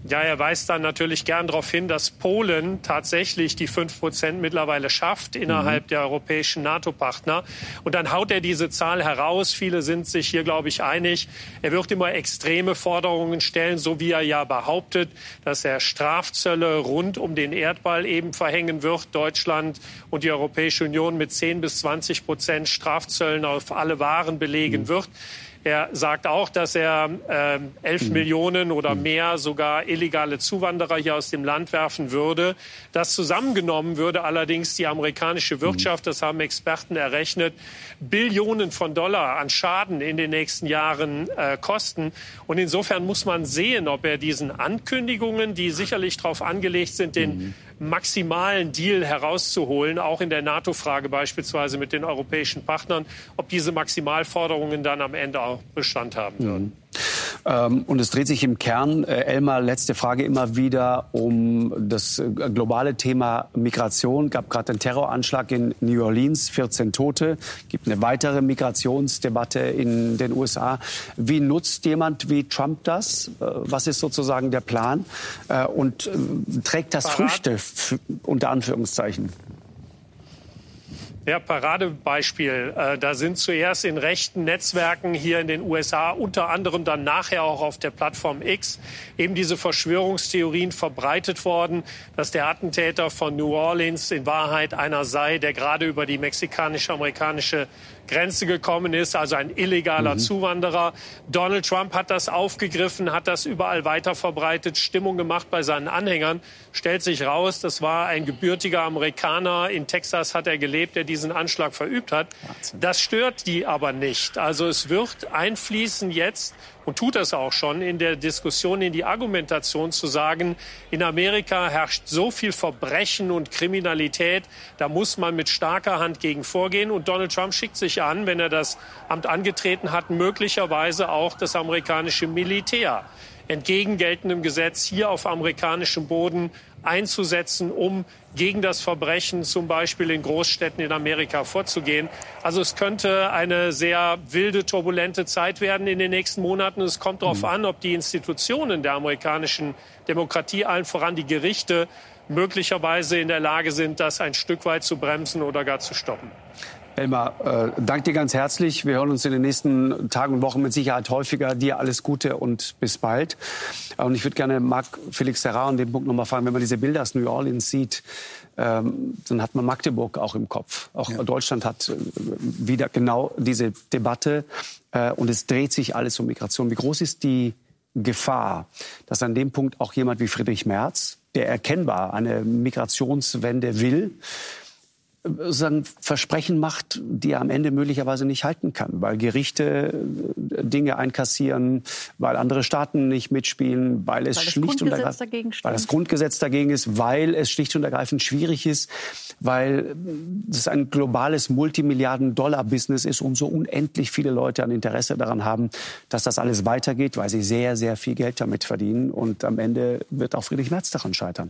[SPEAKER 7] Ja, er weist dann natürlich gern darauf hin, dass Polen tatsächlich die fünf Prozent mittlerweile schafft innerhalb mhm. der europäischen NATO-Partner. Und dann haut er diese Zahl heraus. Viele sind sich hier, glaube ich, einig. Er wird immer extreme Forderungen stellen, so wie er ja behauptet, dass er Strafzölle rund um den Erdball eben verhängen wird. Deutschland und die Europäische Union mit zehn bis zwanzig Prozent Strafzöllen auf alle Waren belegen mhm. wird. Er sagt auch, dass er äh, elf mhm. Millionen oder mehr sogar illegale Zuwanderer hier aus dem Land werfen würde. Das zusammengenommen würde allerdings die amerikanische Wirtschaft, das haben Experten errechnet, Billionen von Dollar an Schaden in den nächsten Jahren äh, kosten. Und insofern muss man sehen, ob er diesen Ankündigungen, die sicherlich darauf angelegt sind, den mhm. maximalen Deal herauszuholen, auch in der NATO-Frage beispielsweise mit den europäischen Partnern, ob diese Maximalforderungen dann am Ende auch Bestand haben würden.
[SPEAKER 1] Mhm. Ähm, und es dreht sich im Kern, äh, Elmar, letzte Frage, immer wieder um das äh, globale Thema Migration. Es gab gerade einen Terroranschlag in New Orleans, vierzehn Tote. Es gibt eine weitere Migrationsdebatte in den U S A. Wie nutzt jemand wie Trump das? Äh, was ist sozusagen der Plan? Äh, und äh, trägt das
[SPEAKER 7] Parat.
[SPEAKER 1] Früchte, f- unter Anführungszeichen?
[SPEAKER 7] Ja, Paradebeispiel. Äh, da sind zuerst in rechten Netzwerken hier in den U S A, unter anderem dann nachher auch auf der Plattform X, eben diese Verschwörungstheorien verbreitet worden, dass der Attentäter von New Orleans in Wahrheit einer sei, der gerade über die mexikanisch-amerikanische Grenze gekommen ist, also ein illegaler mhm. Zuwanderer. Donald Trump hat das aufgegriffen, hat das überall weiter verbreitet, Stimmung gemacht bei seinen Anhängern. Stellt sich raus, das war ein gebürtiger Amerikaner. In Texas hat er gelebt, der diesen Anschlag verübt hat. Das stört die aber nicht. Also es wird einfließen jetzt, und tut das auch schon, in der Diskussion, in die Argumentation zu sagen, in Amerika herrscht so viel Verbrechen und Kriminalität, da muss man mit starker Hand gegen vorgehen. Und Donald Trump schickt sich an, wenn er das Amt angetreten hat, möglicherweise auch das amerikanische Militär entgegen geltendem Gesetz hier auf amerikanischem Boden einzusetzen, um gegen das Verbrechen zum Beispiel in Großstädten in Amerika vorzugehen. Also es könnte eine sehr wilde, turbulente Zeit werden in den nächsten Monaten. Es kommt darauf an, ob die Institutionen der amerikanischen Demokratie, allen voran die Gerichte, möglicherweise in der Lage sind, das ein Stück weit zu bremsen oder gar zu stoppen.
[SPEAKER 1] Elmar, äh, danke dir ganz herzlich. Wir hören uns in den nächsten Tagen und Wochen mit Sicherheit häufiger. Dir alles Gute und bis bald. Und ich würde gerne Marc Felix Serra an dem Punkt noch mal fragen, wenn man diese Bilder aus New Orleans sieht, ähm, dann hat man Magdeburg auch im Kopf. Auch ja. Deutschland hat äh, wieder genau diese Debatte äh, und es dreht sich alles um Migration. Wie groß ist die Gefahr, dass an dem Punkt auch jemand wie Friedrich Merz, der erkennbar eine Migrationswende will, sozusagen Versprechen macht, die er am Ende möglicherweise nicht halten kann, weil Gerichte Dinge einkassieren, weil andere Staaten nicht mitspielen, weil es
[SPEAKER 5] weil das
[SPEAKER 1] schlicht und
[SPEAKER 5] Grundgesetz dagegen steht.
[SPEAKER 1] weil das Grundgesetz dagegen ist, weil es schlicht und ergreifend schwierig ist, weil es ein globales Multimilliarden-Dollar-Business ist und so unendlich viele Leute ein Interesse daran haben, dass das alles weitergeht, weil sie sehr, sehr viel Geld damit verdienen. Und am Ende wird auch Friedrich Merz daran scheitern.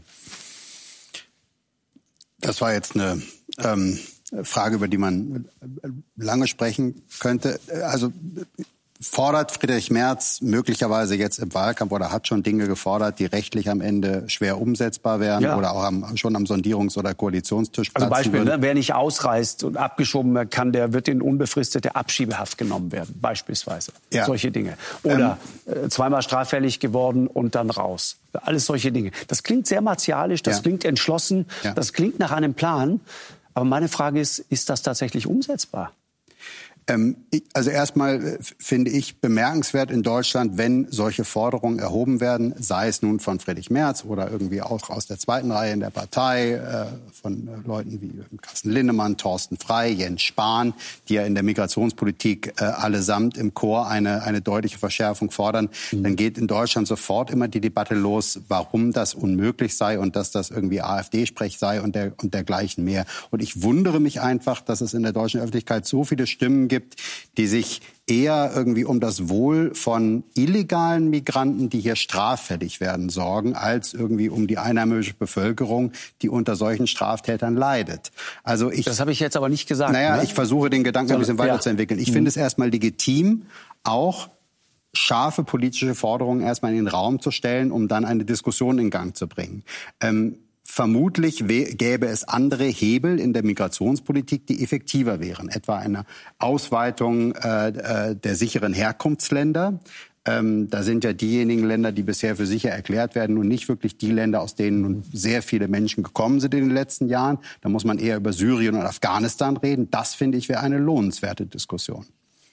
[SPEAKER 4] Das war jetzt eine ähm, Frage, über die man lange sprechen könnte. Also fordert Friedrich Merz möglicherweise jetzt im Wahlkampf oder hat schon Dinge gefordert, die rechtlich am Ende schwer umsetzbar wären ja. oder auch am, schon am Sondierungs- oder Koalitionstisch platzen
[SPEAKER 1] Also Beispiel,
[SPEAKER 4] würden?
[SPEAKER 1] Ne, wer nicht ausreist und abgeschoben werden kann, der wird in unbefristete Abschiebehaft genommen werden, beispielsweise. Ja. Solche Dinge. Oder ähm, äh, zweimal straffällig geworden und dann raus. Alles solche Dinge. Das klingt sehr martialisch, das ja. klingt entschlossen, ja. das klingt nach einem Plan. Aber meine Frage ist, ist das tatsächlich umsetzbar?
[SPEAKER 4] Ähm, also erstmal finde ich bemerkenswert in Deutschland, wenn solche Forderungen erhoben werden, sei es nun von Friedrich Merz oder irgendwie auch aus der zweiten Reihe in der Partei, äh, von äh, Leuten wie Carsten Linnemann, Thorsten Frey, Jens Spahn, die ja in der Migrationspolitik äh, allesamt im Chor eine, eine deutliche Verschärfung fordern. Mhm. Dann geht in Deutschland sofort immer die Debatte los, warum das unmöglich sei und dass das irgendwie AfD-Sprech sei und, der, und dergleichen mehr. Und ich wundere mich einfach, dass es in der deutschen Öffentlichkeit so viele Stimmen gibt, gibt, die sich eher irgendwie um das Wohl von illegalen Migranten, die hier straffällig werden, sorgen, als irgendwie um die einheimische Bevölkerung, die unter solchen Straftätern leidet. Also ich,
[SPEAKER 1] das habe ich jetzt aber nicht gesagt.
[SPEAKER 4] Naja,
[SPEAKER 1] ne?
[SPEAKER 4] ich versuche den Gedanken so, ein bisschen weiterzuentwickeln. Ich ja. finde es erstmal legitim, auch scharfe politische Forderungen erstmal in den Raum zu stellen, um dann eine Diskussion in Gang zu bringen. Ähm, Vermutlich gäbe es andere Hebel in der Migrationspolitik, die effektiver wären. Etwa eine Ausweitung äh, der sicheren Herkunftsländer. Ähm, da sind ja diejenigen Länder, die bisher für sicher erklärt werden, nun nicht wirklich die Länder, aus denen nun sehr viele Menschen gekommen sind in den letzten Jahren. Da muss man eher über Syrien und Afghanistan reden. Das, finde ich, wäre eine lohnenswerte Diskussion.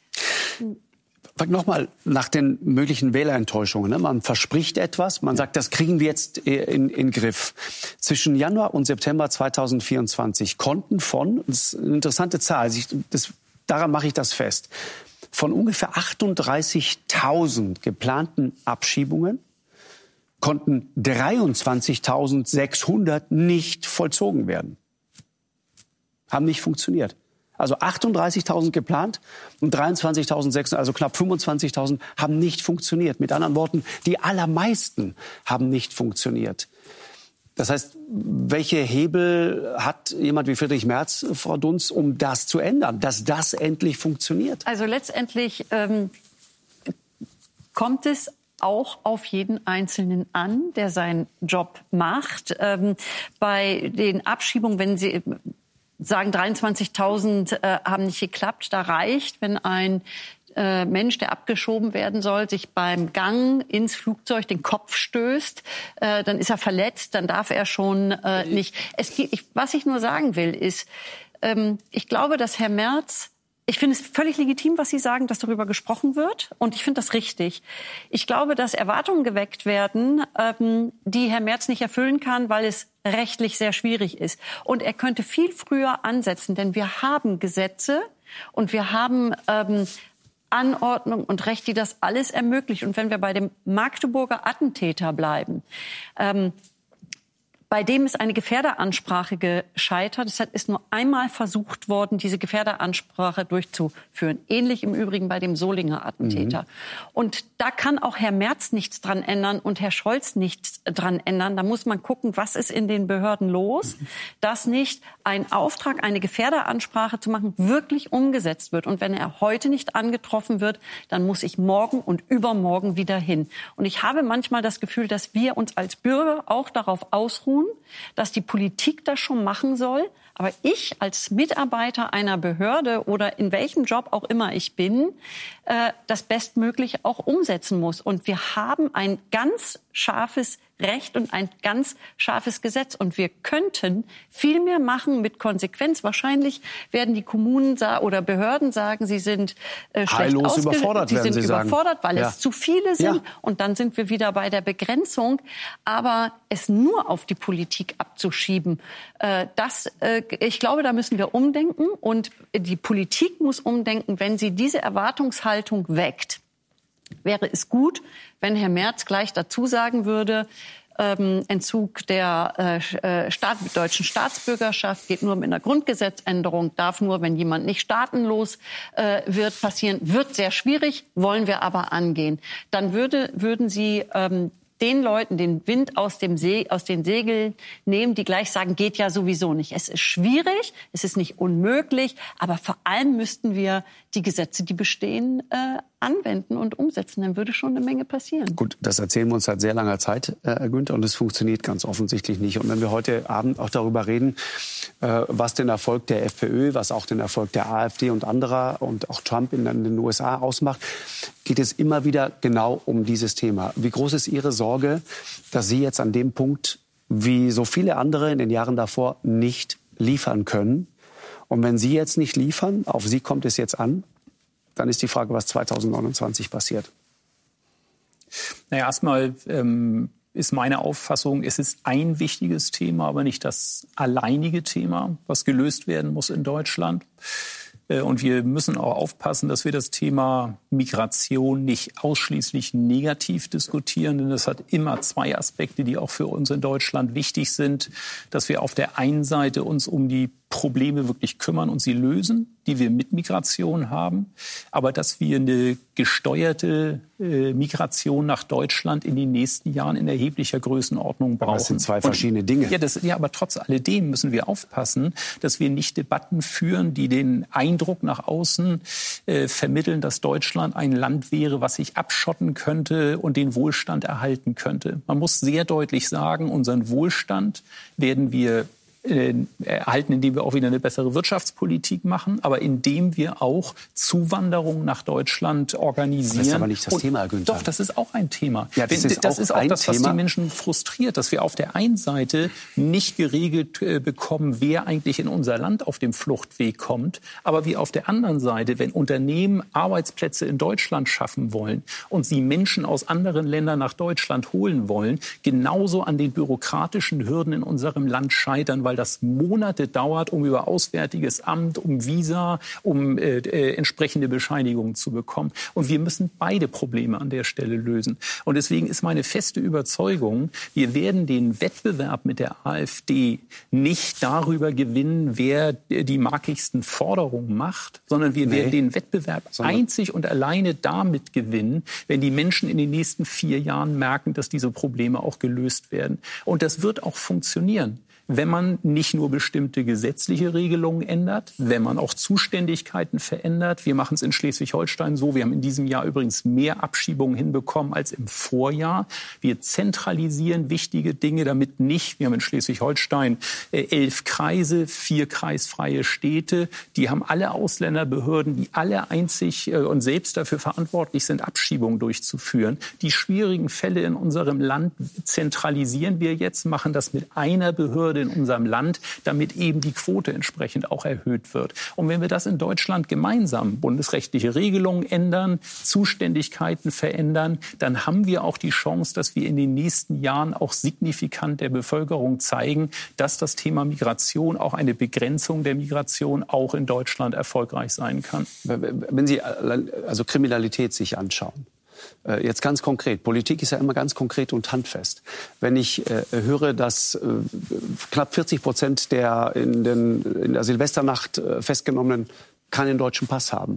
[SPEAKER 1] Nochmal nach den möglichen Wählerenttäuschungen. Ne? Man verspricht etwas, man sagt, das kriegen wir jetzt in den Griff. Zwischen Januar und September zweitausendvierundzwanzig konnten von, das ist eine interessante Zahl, das, daran mache ich das fest, von ungefähr achtunddreißigtausend geplanten Abschiebungen konnten dreiundzwanzigtausendsechshundert nicht vollzogen werden. Haben nicht funktioniert. Also achtunddreißigtausend geplant und dreiundzwanzigtausendsechshundert, also knapp fünfundzwanzigtausend, haben nicht funktioniert. Mit anderen Worten, die allermeisten haben nicht funktioniert. Das heißt, welche Hebel hat jemand wie Friedrich Merz, Frau Dunz, um das zu ändern, dass das endlich funktioniert?
[SPEAKER 5] Also letztendlich ähm, kommt es auch auf jeden Einzelnen an, der seinen Job macht. Ähm, bei den Abschiebungen, wenn Sie sagen, dreiundzwanzigtausend äh, haben nicht geklappt, da reicht, wenn ein äh, Mensch, der abgeschoben werden soll, sich beim Gang ins Flugzeug den Kopf stößt, äh, dann ist er verletzt, dann darf er schon äh, nicht. Es, ich, was ich nur sagen will, ist, ähm, ich glaube, dass Herr Merz, ich finde es völlig legitim, was Sie sagen, dass darüber gesprochen wird. Und ich finde das richtig. Ich glaube, dass Erwartungen geweckt werden, ähm, die Herr Merz nicht erfüllen kann, weil es rechtlich sehr schwierig ist. Und er könnte viel früher ansetzen, denn wir haben Gesetze und wir haben ähm, Anordnung und Recht, die das alles ermöglicht. Und wenn wir bei dem Magdeburger Attentäter bleiben, ähm, bei dem ist eine Gefährderansprache gescheitert. Es ist nur einmal versucht worden, diese Gefährderansprache durchzuführen. Ähnlich im Übrigen bei dem Solinger Attentäter. Mhm. Und da kann auch Herr Merz nichts dran ändern und Herr Scholz nichts dran ändern. Da muss man gucken, was ist in den Behörden los, mhm. dass nicht ein Auftrag, eine Gefährderansprache zu machen, wirklich umgesetzt wird. Und wenn er heute nicht angetroffen wird, dann muss ich morgen und übermorgen wieder hin. Und ich habe manchmal das Gefühl, dass wir uns als Bürger auch darauf ausruhen, dass die Politik das schon machen soll. Aber ich als Mitarbeiter einer Behörde oder in welchem Job auch immer ich bin, äh, das bestmöglich auch umsetzen muss. Und wir haben ein ganz scharfes Recht und ein ganz scharfes Gesetz. Und wir könnten viel mehr machen mit Konsequenz. Wahrscheinlich werden die Kommunen oder Behörden sagen, sie sind äh, schlecht
[SPEAKER 1] Heillos überfordert,
[SPEAKER 5] sie sind
[SPEAKER 1] Sie
[SPEAKER 5] überfordert,
[SPEAKER 1] sagen.
[SPEAKER 5] weil
[SPEAKER 1] ja.
[SPEAKER 5] es zu viele sind. Ja. Und dann sind wir wieder bei der Begrenzung. Aber es nur auf die Politik abzuschieben, äh, das, äh, ich glaube, da müssen wir umdenken. Und die Politik muss umdenken, wenn sie diese Erwartungshaltung weckt. Wäre es gut, wenn Herr Merz gleich dazu sagen würde, ähm, Entzug der äh, Staat, deutschen Staatsbürgerschaft geht nur mit einer Grundgesetzänderung, darf nur, wenn jemand nicht staatenlos äh, wird, passieren. Wird sehr schwierig, wollen wir aber angehen. Dann würde, würden Sie ähm, den Leuten den Wind aus dem See, aus den Segeln nehmen, die gleich sagen, geht ja sowieso nicht. Es ist schwierig, es ist nicht unmöglich, aber vor allem müssten wir die Gesetze, die bestehen, äh, anwenden und umsetzen. Dann würde schon eine Menge passieren.
[SPEAKER 1] Gut, das erzählen wir uns seit sehr langer Zeit, Herr Günther, und es funktioniert ganz offensichtlich nicht. Und wenn wir heute Abend auch darüber reden, äh, was den Erfolg der FPÖ, was auch den Erfolg der AfD und anderer und auch Trump in, in den U S A ausmacht, geht es immer wieder genau um dieses Thema. Wie groß ist Ihre Sorge, dass Sie jetzt an dem Punkt, wie so viele andere in den Jahren davor, nicht liefern können? Und wenn Sie jetzt nicht liefern, auf Sie kommt es jetzt an, dann ist die Frage, was zweitausendneunundzwanzig passiert.
[SPEAKER 3] Naja, erstmal ähm, ist meine Auffassung, es ist ein wichtiges Thema, aber nicht das alleinige Thema, was gelöst werden muss in Deutschland. Und wir müssen auch aufpassen, dass wir das Thema Migration nicht ausschließlich negativ diskutieren, denn das hat immer zwei Aspekte, die auch für uns in Deutschland wichtig sind, dass wir auf der einen Seite uns um die Probleme wirklich kümmern und sie lösen, die wir mit Migration haben, aber dass wir eine gesteuerte äh, Migration nach Deutschland in den nächsten Jahren in erheblicher Größenordnung brauchen.
[SPEAKER 1] Das sind zwei verschiedene und, Dinge.
[SPEAKER 3] Ja, das, ja, aber trotz alledem müssen wir aufpassen, dass wir nicht Debatten führen, die den Eindruck nach außen äh, vermitteln, dass Deutschland ein Land wäre, was sich abschotten könnte und den Wohlstand erhalten könnte. Man muss sehr deutlich sagen, unseren Wohlstand werden wir erhalten, indem wir auch wieder eine bessere Wirtschaftspolitik machen, aber indem wir auch Zuwanderung nach Deutschland organisieren.
[SPEAKER 1] Das ist aber nicht das
[SPEAKER 3] und
[SPEAKER 1] Thema, Herr Günther.
[SPEAKER 3] Doch, das ist auch ein Thema.
[SPEAKER 1] Ja, das,
[SPEAKER 3] Wenn,
[SPEAKER 1] ist,
[SPEAKER 3] das
[SPEAKER 1] auch
[SPEAKER 3] ist auch
[SPEAKER 1] ein
[SPEAKER 3] das, was
[SPEAKER 1] Thema.
[SPEAKER 3] die Menschen frustriert, dass wir auf der einen Seite nicht geregelt äh, bekommen, wer eigentlich in unser Land auf dem Fluchtweg kommt, aber wir auf der anderen Seite, wenn Unternehmen Arbeitsplätze in Deutschland schaffen wollen und sie Menschen aus anderen Ländern nach Deutschland holen wollen, genauso an den bürokratischen Hürden in unserem Land scheitern, weil das Monate dauert, um über Auswärtiges Amt, um Visa, um äh, äh, entsprechende Bescheinigungen zu bekommen. Und wir müssen beide Probleme an der Stelle lösen. Und deswegen ist meine feste Überzeugung, wir werden den Wettbewerb mit der AfD nicht darüber gewinnen, wer die markigsten Forderungen macht, sondern wir nee. werden den Wettbewerb sondern einzig und alleine damit gewinnen, wenn die Menschen in den nächsten vier Jahren merken, dass diese Probleme auch gelöst werden. Und das wird auch funktionieren, wenn man nicht nur bestimmte gesetzliche Regelungen ändert, wenn man auch Zuständigkeiten verändert. Wir machen es in Schleswig-Holstein so. Wir haben in diesem Jahr übrigens mehr Abschiebungen hinbekommen als im Vorjahr. Wir zentralisieren wichtige Dinge, damit nicht, wir haben in Schleswig-Holstein äh, elf Kreise, vier kreisfreie Städte. Die haben alle Ausländerbehörden, die alle einzig äh, und selbst dafür verantwortlich sind, Abschiebungen durchzuführen. Die schwierigen Fälle in unserem Land zentralisieren wir jetzt, machen das mit einer Behörde in unserem Land, damit eben die Quote entsprechend auch erhöht wird. Und wenn wir das in Deutschland gemeinsam bundesrechtliche Regelungen ändern, Zuständigkeiten verändern, dann haben wir auch die Chance, dass wir in den nächsten Jahren auch signifikant der Bevölkerung zeigen, dass das Thema Migration, auch eine Begrenzung der Migration, auch in Deutschland erfolgreich sein kann.
[SPEAKER 1] Wenn Sie also Kriminalität sich anschauen, jetzt ganz konkret. Politik ist ja immer ganz konkret und handfest. Wenn ich äh, höre, dass äh, knapp vierzig Prozent der in, den, in der Silvesternacht äh, festgenommenen keinen deutschen Pass haben,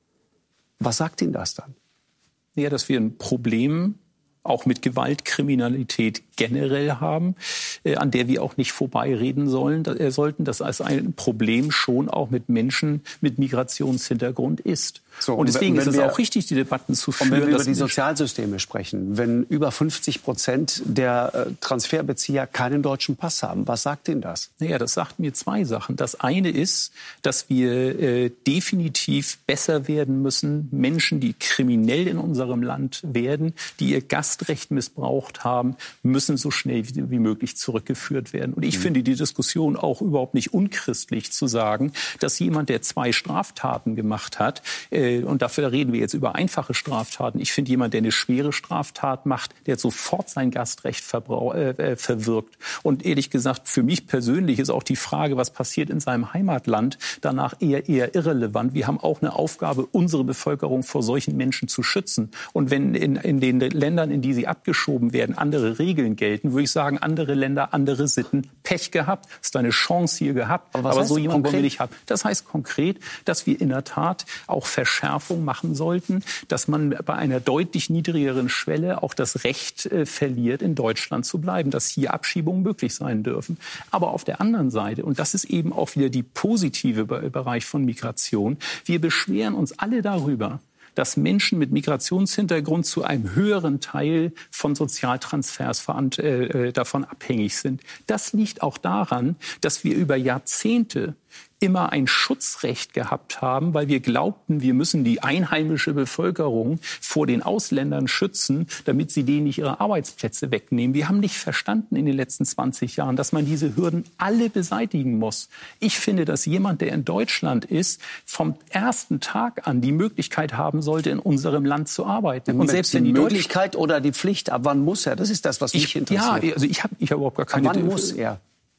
[SPEAKER 1] was sagt Ihnen das dann?
[SPEAKER 3] Ja, dass wir ein Problem auch mit Gewaltkriminalität generell haben, äh, an der wir auch nicht vorbeireden sollen, äh, sollten, dass es ein Problem schon auch mit Menschen mit Migrationshintergrund ist. So, und deswegen wenn, wenn ist es wir, auch richtig, die Debatten zu führen.
[SPEAKER 1] Und wenn wir über die Sozialsysteme sprechen, wenn über fünfzig Prozent der äh, Transferbezieher keinen deutschen Pass haben, was sagt Ihnen das?
[SPEAKER 3] Naja, das sagt mir zwei Sachen. Das eine ist, dass wir äh, definitiv besser werden müssen, Menschen, die kriminell in unserem Land werden, die ihr Gastrecht missbraucht haben, müssen so schnell wie, wie möglich zurückgeführt werden. Und ich mhm. finde die Diskussion auch überhaupt nicht unchristlich zu sagen, dass jemand, der zwei Straftaten gemacht hat, äh, und dafür reden wir jetzt über einfache Straftaten. Ich finde, jemand, der eine schwere Straftat macht, der hat sofort sein Gastrecht verbrau- äh, verwirkt. Und ehrlich gesagt, für mich persönlich ist auch die Frage, was passiert in seinem Heimatland, danach eher, eher irrelevant. Wir haben auch eine Aufgabe, unsere Bevölkerung vor solchen Menschen zu schützen. Und wenn in, in den Ländern, in die sie abgeschoben werden, andere Regeln gelten, würde ich sagen, andere Länder, andere Sitten, Pech gehabt, hast eine Chance hier gehabt, aber, aber so jemand wollen wir nicht haben. Das heißt konkret, dass wir in der Tat auch Verschärfung machen sollten, dass man bei einer deutlich niedrigeren Schwelle auch das Recht äh, verliert, in Deutschland zu bleiben, dass hier Abschiebungen möglich sein dürfen. Aber auf der anderen Seite, und das ist eben auch wieder die positive Be- Bereich von Migration, wir beschweren uns alle darüber, dass Menschen mit Migrationshintergrund zu einem höheren Teil von Sozialtransfers äh, davon abhängig sind. Das liegt auch daran, dass wir über Jahrzehnte immer ein Schutzrecht gehabt haben, weil wir glaubten, wir müssen die einheimische Bevölkerung vor den Ausländern schützen, damit sie denen nicht ihre Arbeitsplätze wegnehmen. Wir haben nicht verstanden in den letzten zwanzig Jahren, dass man diese Hürden alle beseitigen muss. Ich finde, dass jemand, der in Deutschland ist, vom ersten Tag an die Möglichkeit haben sollte, in unserem Land zu arbeiten.
[SPEAKER 1] Und selbst wenn die, die Möglichkeit oder die Pflicht, ab wann muss er? Das ist das, was mich
[SPEAKER 3] ich,
[SPEAKER 1] interessiert.
[SPEAKER 3] Ja, also ich habe ich hab überhaupt gar keine...
[SPEAKER 1] Ab wann muss er?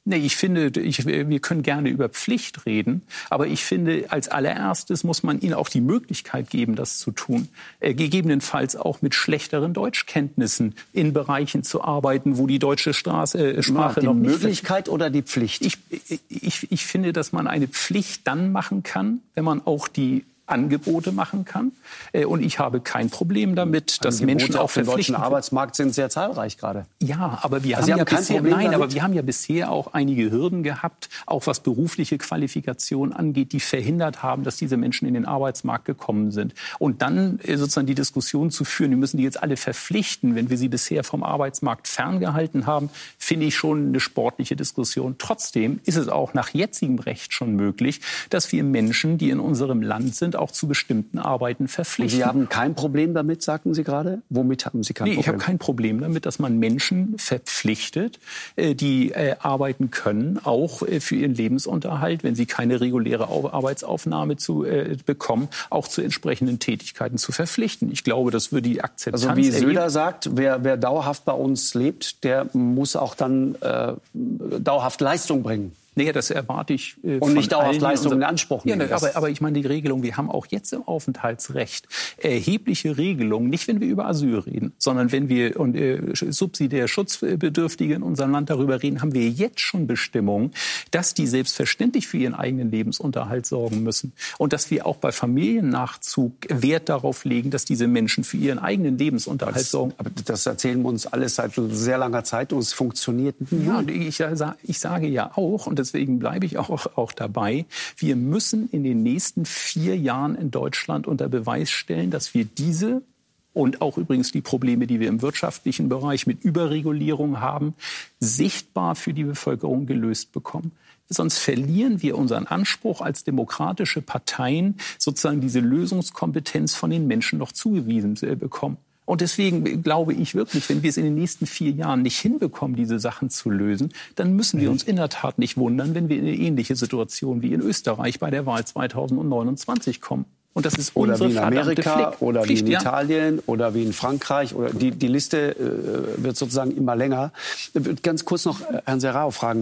[SPEAKER 3] Nee, ich finde, ich, wir können gerne über Pflicht reden, aber ich finde, als allererstes muss man ihnen auch die Möglichkeit geben, das zu tun. Äh, gegebenenfalls auch mit schlechteren Deutschkenntnissen in Bereichen zu arbeiten, wo die deutsche Straße, äh, Sprache
[SPEAKER 1] die
[SPEAKER 3] noch nicht...
[SPEAKER 1] Die Möglichkeit oder die Pflicht?
[SPEAKER 3] Ich, ich, ich finde, dass man eine Pflicht dann machen kann, wenn man auch die Angebote machen kann. Und ich habe kein Problem damit, dass
[SPEAKER 1] Angebote
[SPEAKER 3] Menschen auch
[SPEAKER 1] auf dem deutschen
[SPEAKER 3] verpflichtend-
[SPEAKER 1] Arbeitsmarkt sind sehr zahlreich gerade.
[SPEAKER 3] Ja, aber wir
[SPEAKER 1] Also
[SPEAKER 3] haben
[SPEAKER 1] Sie
[SPEAKER 3] ja
[SPEAKER 1] haben kein
[SPEAKER 3] bisher,
[SPEAKER 1] Problem
[SPEAKER 3] nein,
[SPEAKER 1] damit?
[SPEAKER 3] aber wir haben ja bisher auch einige Hürden gehabt, auch was berufliche Qualifikation angeht, die verhindert haben, dass diese Menschen in den Arbeitsmarkt gekommen sind. Und dann äh, sozusagen die Diskussion zu führen, wir müssen die jetzt alle verpflichten, wenn wir sie bisher vom Arbeitsmarkt ferngehalten haben, finde ich schon eine sportliche Diskussion. Trotzdem ist es auch nach jetzigem Recht schon möglich, dass wir Menschen, die in unserem Land sind, auch zu bestimmten Arbeiten verpflichten.
[SPEAKER 1] Sie haben kein Problem damit, sagten Sie gerade? Womit haben Sie kein
[SPEAKER 3] Nee,
[SPEAKER 1] Problem?
[SPEAKER 3] ich habe kein Problem damit, dass man Menschen verpflichtet, äh, die äh, arbeiten können, auch äh, für ihren Lebensunterhalt, wenn sie keine reguläre Au- Arbeitsaufnahme zu äh, bekommen, auch zu entsprechenden Tätigkeiten zu verpflichten. Ich glaube, das würde die Akzeptanz
[SPEAKER 1] Also wie
[SPEAKER 3] erheben.
[SPEAKER 1] Söder sagt, wer, wer dauerhaft bei uns lebt, der muss auch dann äh, dauerhaft Leistung bringen.
[SPEAKER 3] Nee, das erwarte ich äh,
[SPEAKER 1] Und nicht
[SPEAKER 3] von
[SPEAKER 1] dauerhaft
[SPEAKER 3] allen
[SPEAKER 1] Leistungen
[SPEAKER 3] unser-
[SPEAKER 1] in Anspruch
[SPEAKER 3] Ja,
[SPEAKER 1] nehmen.
[SPEAKER 3] ne, aber, aber ich meine die Regelung, wir haben auch jetzt im Aufenthaltsrecht erhebliche Regelungen, nicht wenn wir über Asyl reden, sondern wenn wir und, äh, subsidiär Schutzbedürftige in unserem Land darüber reden, haben wir jetzt schon Bestimmungen, dass die selbstverständlich für ihren eigenen Lebensunterhalt sorgen müssen. Und dass wir auch bei Familiennachzug Wert darauf legen, dass diese Menschen für ihren eigenen Lebensunterhalt
[SPEAKER 1] Das,
[SPEAKER 3] sorgen.
[SPEAKER 1] aber das erzählen wir uns alles seit sehr langer Zeit und es funktioniert nie.
[SPEAKER 3] Ja, und ich, ich sage ja auch, und deswegen bleibe ich auch, auch dabei, wir müssen in den nächsten vier Jahren in Deutschland unter Beweis stellen, dass wir diese und auch übrigens die Probleme, die wir im wirtschaftlichen Bereich mit Überregulierung haben, sichtbar für die Bevölkerung gelöst bekommen. Sonst verlieren wir unseren Anspruch als demokratische Parteien, sozusagen diese Lösungskompetenz von den Menschen noch zugewiesen äh, bekommen. Und deswegen glaube ich wirklich, wenn wir es in den nächsten vier Jahren nicht hinbekommen, diese Sachen zu lösen, dann müssen wir uns in der Tat nicht wundern, wenn wir in eine ähnliche Situation wie in Österreich bei der Wahl zweitausendneunundzwanzig kommen. Und das ist
[SPEAKER 1] Oder
[SPEAKER 3] unsere
[SPEAKER 1] wie in
[SPEAKER 3] verdammte
[SPEAKER 1] Amerika
[SPEAKER 3] Pflicht.
[SPEAKER 1] oder
[SPEAKER 3] Pflicht,
[SPEAKER 1] wie in
[SPEAKER 3] ja.
[SPEAKER 1] Italien oder wie in Frankreich. Oder die, die Liste äh, wird sozusagen immer länger. Ich würde ganz kurz noch äh, Herrn Serrao fragen.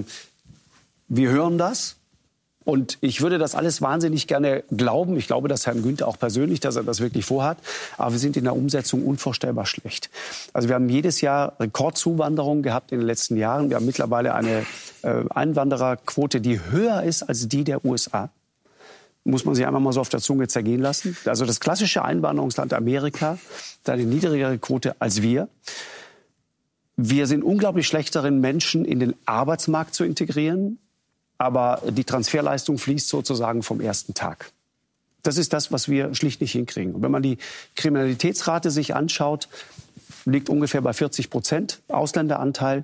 [SPEAKER 1] Wir hören das. Und ich würde das alles wahnsinnig gerne glauben. Ich glaube, dass Herrn Günther auch persönlich, dass er das wirklich vorhat. Aber wir sind in der Umsetzung unvorstellbar schlecht. Also wir haben jedes Jahr Rekordzuwanderung gehabt in den letzten Jahren. Wir haben mittlerweile eine äh, Einwandererquote, die höher ist als die der U S A. Muss man sich einfach mal so auf der Zunge zergehen lassen. Also das klassische Einwanderungsland Amerika hat eine niedrigere Quote als wir. Wir sind unglaublich schlecht darin, Menschen in den Arbeitsmarkt zu integrieren. Aber die Transferleistung fließt sozusagen vom ersten Tag. Das ist das, was wir schlicht nicht hinkriegen. Und wenn man die Kriminalitätsrate sich anschaut, liegt ungefähr bei vierzig Prozent Ausländeranteil,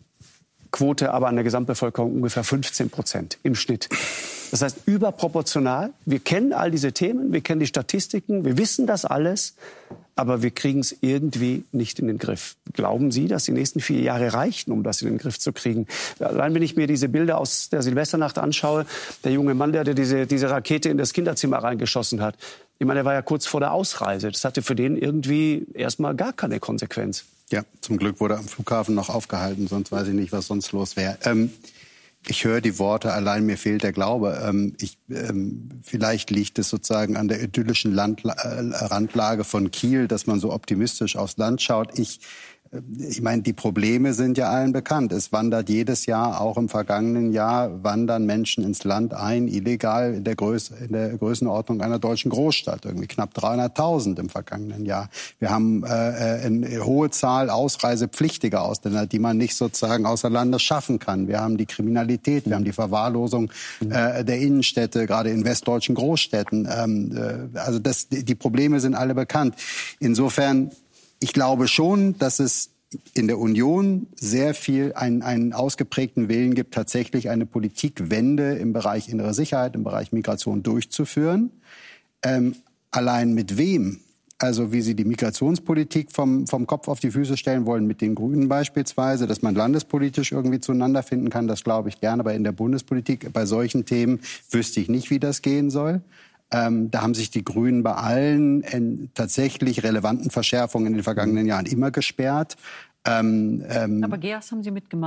[SPEAKER 1] Quote aber an der Gesamtbevölkerung ungefähr fünfzehn Prozent im Schnitt. Das heißt überproportional. Wir kennen all diese Themen, wir kennen die Statistiken, wir wissen das alles, aber wir kriegen es irgendwie nicht in den Griff. Glauben Sie, dass die nächsten vier Jahre reichen, um das in den Griff zu kriegen? Allein wenn ich mir diese Bilder aus der Silvesternacht anschaue, der junge Mann, der diese, diese Rakete in das Kinderzimmer reingeschossen hat, ich meine, der war ja kurz vor der Ausreise. Das hatte für den irgendwie erstmal gar keine Konsequenz.
[SPEAKER 4] Ja, zum Glück wurde er am Flughafen noch aufgehalten, sonst weiß ich nicht, was sonst los wäre. Ähm, ich höre die Worte, allein mir fehlt der Glaube. Ähm, ich, ähm, vielleicht liegt es sozusagen an der idyllischen Landla- äh, Randlage von Kiel, dass man so optimistisch aufs Land schaut. Ich Ich meine, die Probleme sind ja allen bekannt. Es wandert jedes Jahr, auch im vergangenen Jahr, wandern Menschen ins Land ein, illegal in der, Größe, in der Größenordnung einer deutschen Großstadt. Irgendwie knapp dreihunderttausend im vergangenen Jahr. Wir haben äh, eine hohe Zahl ausreisepflichtiger Ausländer, die man nicht sozusagen außer Landes schaffen kann. Wir haben die Kriminalität, wir haben die Verwahrlosung äh, der Innenstädte, gerade in westdeutschen Großstädten. Ähm, äh, also das, die Probleme sind alle bekannt. Insofern, ich glaube schon, dass es in der Union sehr viel einen, einen ausgeprägten Willen gibt, tatsächlich eine Politikwende im Bereich innere Sicherheit, im Bereich Migration durchzuführen. Ähm, allein mit wem? Also wie Sie die Migrationspolitik vom, vom Kopf auf die Füße stellen wollen, mit den Grünen beispielsweise, dass man landespolitisch irgendwie zueinander finden kann, das glaube ich gerne. Aber in der Bundespolitik, bei solchen Themen, wüsste ich nicht, wie das gehen soll. Ähm, da haben sich die Grünen bei allen äh, tatsächlich relevanten Verschärfungen in den vergangenen Jahren immer gesperrt. Ähm, ähm,
[SPEAKER 5] Aber G E A S haben Sie mitgemacht.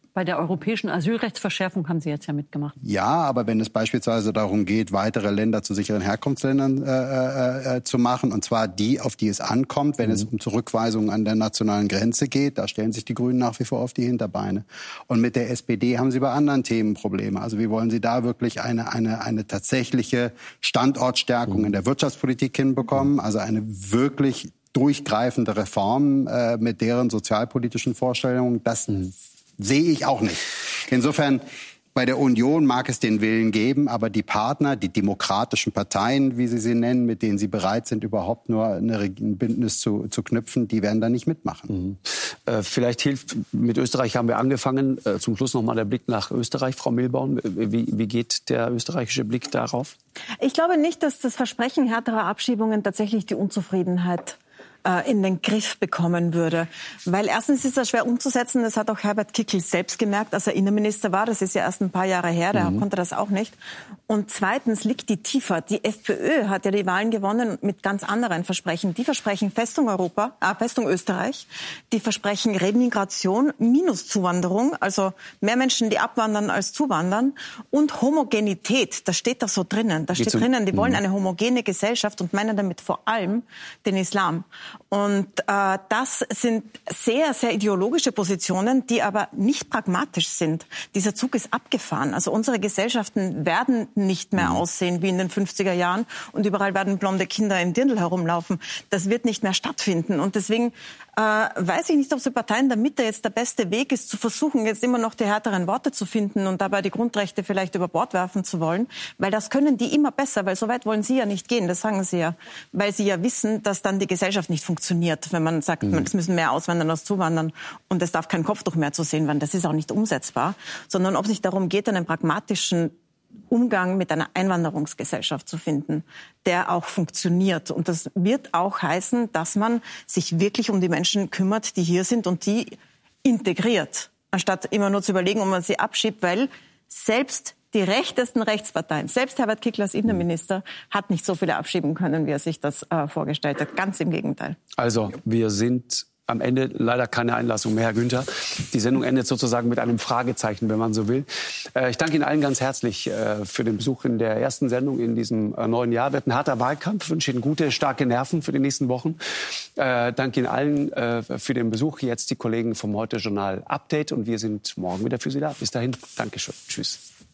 [SPEAKER 5] Bei der europäischen Asylrechtsverschärfung haben Sie jetzt ja mitgemacht.
[SPEAKER 4] Ja, aber wenn es beispielsweise darum geht, weitere Länder zu sicheren Herkunftsländern äh, äh, zu machen, und zwar die, auf die es ankommt, wenn mhm. es um Zurückweisungen an der nationalen Grenze geht, da stellen sich die Grünen nach wie vor auf die Hinterbeine. Und mit der S P D haben sie bei anderen Themen Probleme. Also wie wollen sie da wirklich eine, eine, eine tatsächliche Standortstärkung mhm. in der Wirtschaftspolitik hinbekommen, also eine wirklich durchgreifende Reform äh, mit deren sozialpolitischen Vorstellungen, das mhm. sehe ich auch nicht. Insofern, bei der Union mag es den Willen geben, aber die Partner, die demokratischen Parteien, wie Sie sie nennen, mit denen Sie bereit sind, überhaupt nur eine, ein Bündnis zu, zu knüpfen, die werden da nicht mitmachen.
[SPEAKER 1] Mhm. Äh, vielleicht hilft, mit Österreich haben wir angefangen, äh, zum Schluss noch mal der Blick nach Österreich. Frau Milborn, wie, wie geht der österreichische Blick darauf?
[SPEAKER 2] Ich glaube nicht, dass das Versprechen härterer Abschiebungen tatsächlich die Unzufriedenheit in den Griff bekommen würde. Weil erstens ist das schwer umzusetzen, das hat auch Herbert Kickl selbst gemerkt, als er Innenminister war, das ist ja erst ein paar Jahre her, der mhm. konnte das auch nicht. Und zweitens liegt die tiefer. Die FPÖ hat ja die Wahlen gewonnen mit ganz anderen Versprechen. Die versprechen Festung Europa, äh, Festung Österreich, die versprechen Remigration, Minuszuwanderung, also mehr Menschen, die abwandern als zuwandern, und Homogenität, das steht da so drinnen. Da steht drinnen, die wollen eine homogene Gesellschaft und meinen damit vor allem den Islam. Und äh, das sind sehr, sehr ideologische Positionen, die aber nicht pragmatisch sind. Dieser Zug ist abgefahren. Also unsere Gesellschaften werden nicht mehr aussehen wie in den fünfziger Jahren und überall werden blonde Kinder im Dirndl herumlaufen. Das wird nicht mehr stattfinden. Und deswegen äh, weiß ich nicht, ob so Parteien der Mitte jetzt der beste Weg ist, zu versuchen, jetzt immer noch die härteren Worte zu finden und dabei die Grundrechte vielleicht über Bord werfen zu wollen. Weil das können die immer besser, weil so weit wollen sie ja nicht gehen, das sagen sie ja. Weil sie ja wissen, dass dann die Gesellschaft nicht funktioniert, wenn man sagt, mhm. es müssen mehr auswandern als zuwandern und es darf kein Kopftuch mehr zu sehen werden. Das ist auch nicht umsetzbar, sondern ob es nicht darum geht, einen pragmatischen Umgang mit einer Einwanderungsgesellschaft zu finden, der auch funktioniert. Und das wird auch heißen, dass man sich wirklich um die Menschen kümmert, die hier sind und die integriert, anstatt immer nur zu überlegen, ob man sie abschiebt, weil selbst die rechtesten Rechtsparteien, selbst Herbert Kickl als Innenminister, hat nicht so viele abschieben können, wie er sich das äh, vorgestellt hat. Ganz im Gegenteil.
[SPEAKER 1] Also, wir sind am Ende leider keine Einlassung mehr, Herr Günther. Die Sendung endet sozusagen mit einem Fragezeichen, wenn man so will. Äh, ich danke Ihnen allen ganz herzlich äh, für den Besuch in der ersten Sendung in diesem äh, neuen Jahr. Wird ein harter Wahlkampf. Ich wünsche Ihnen gute, starke Nerven für die nächsten Wochen. Äh, danke Ihnen allen äh, für den Besuch. Jetzt die Kollegen vom Heute-Journal Update. Und wir sind morgen wieder für Sie da. Bis dahin. Dankeschön. Tschüss.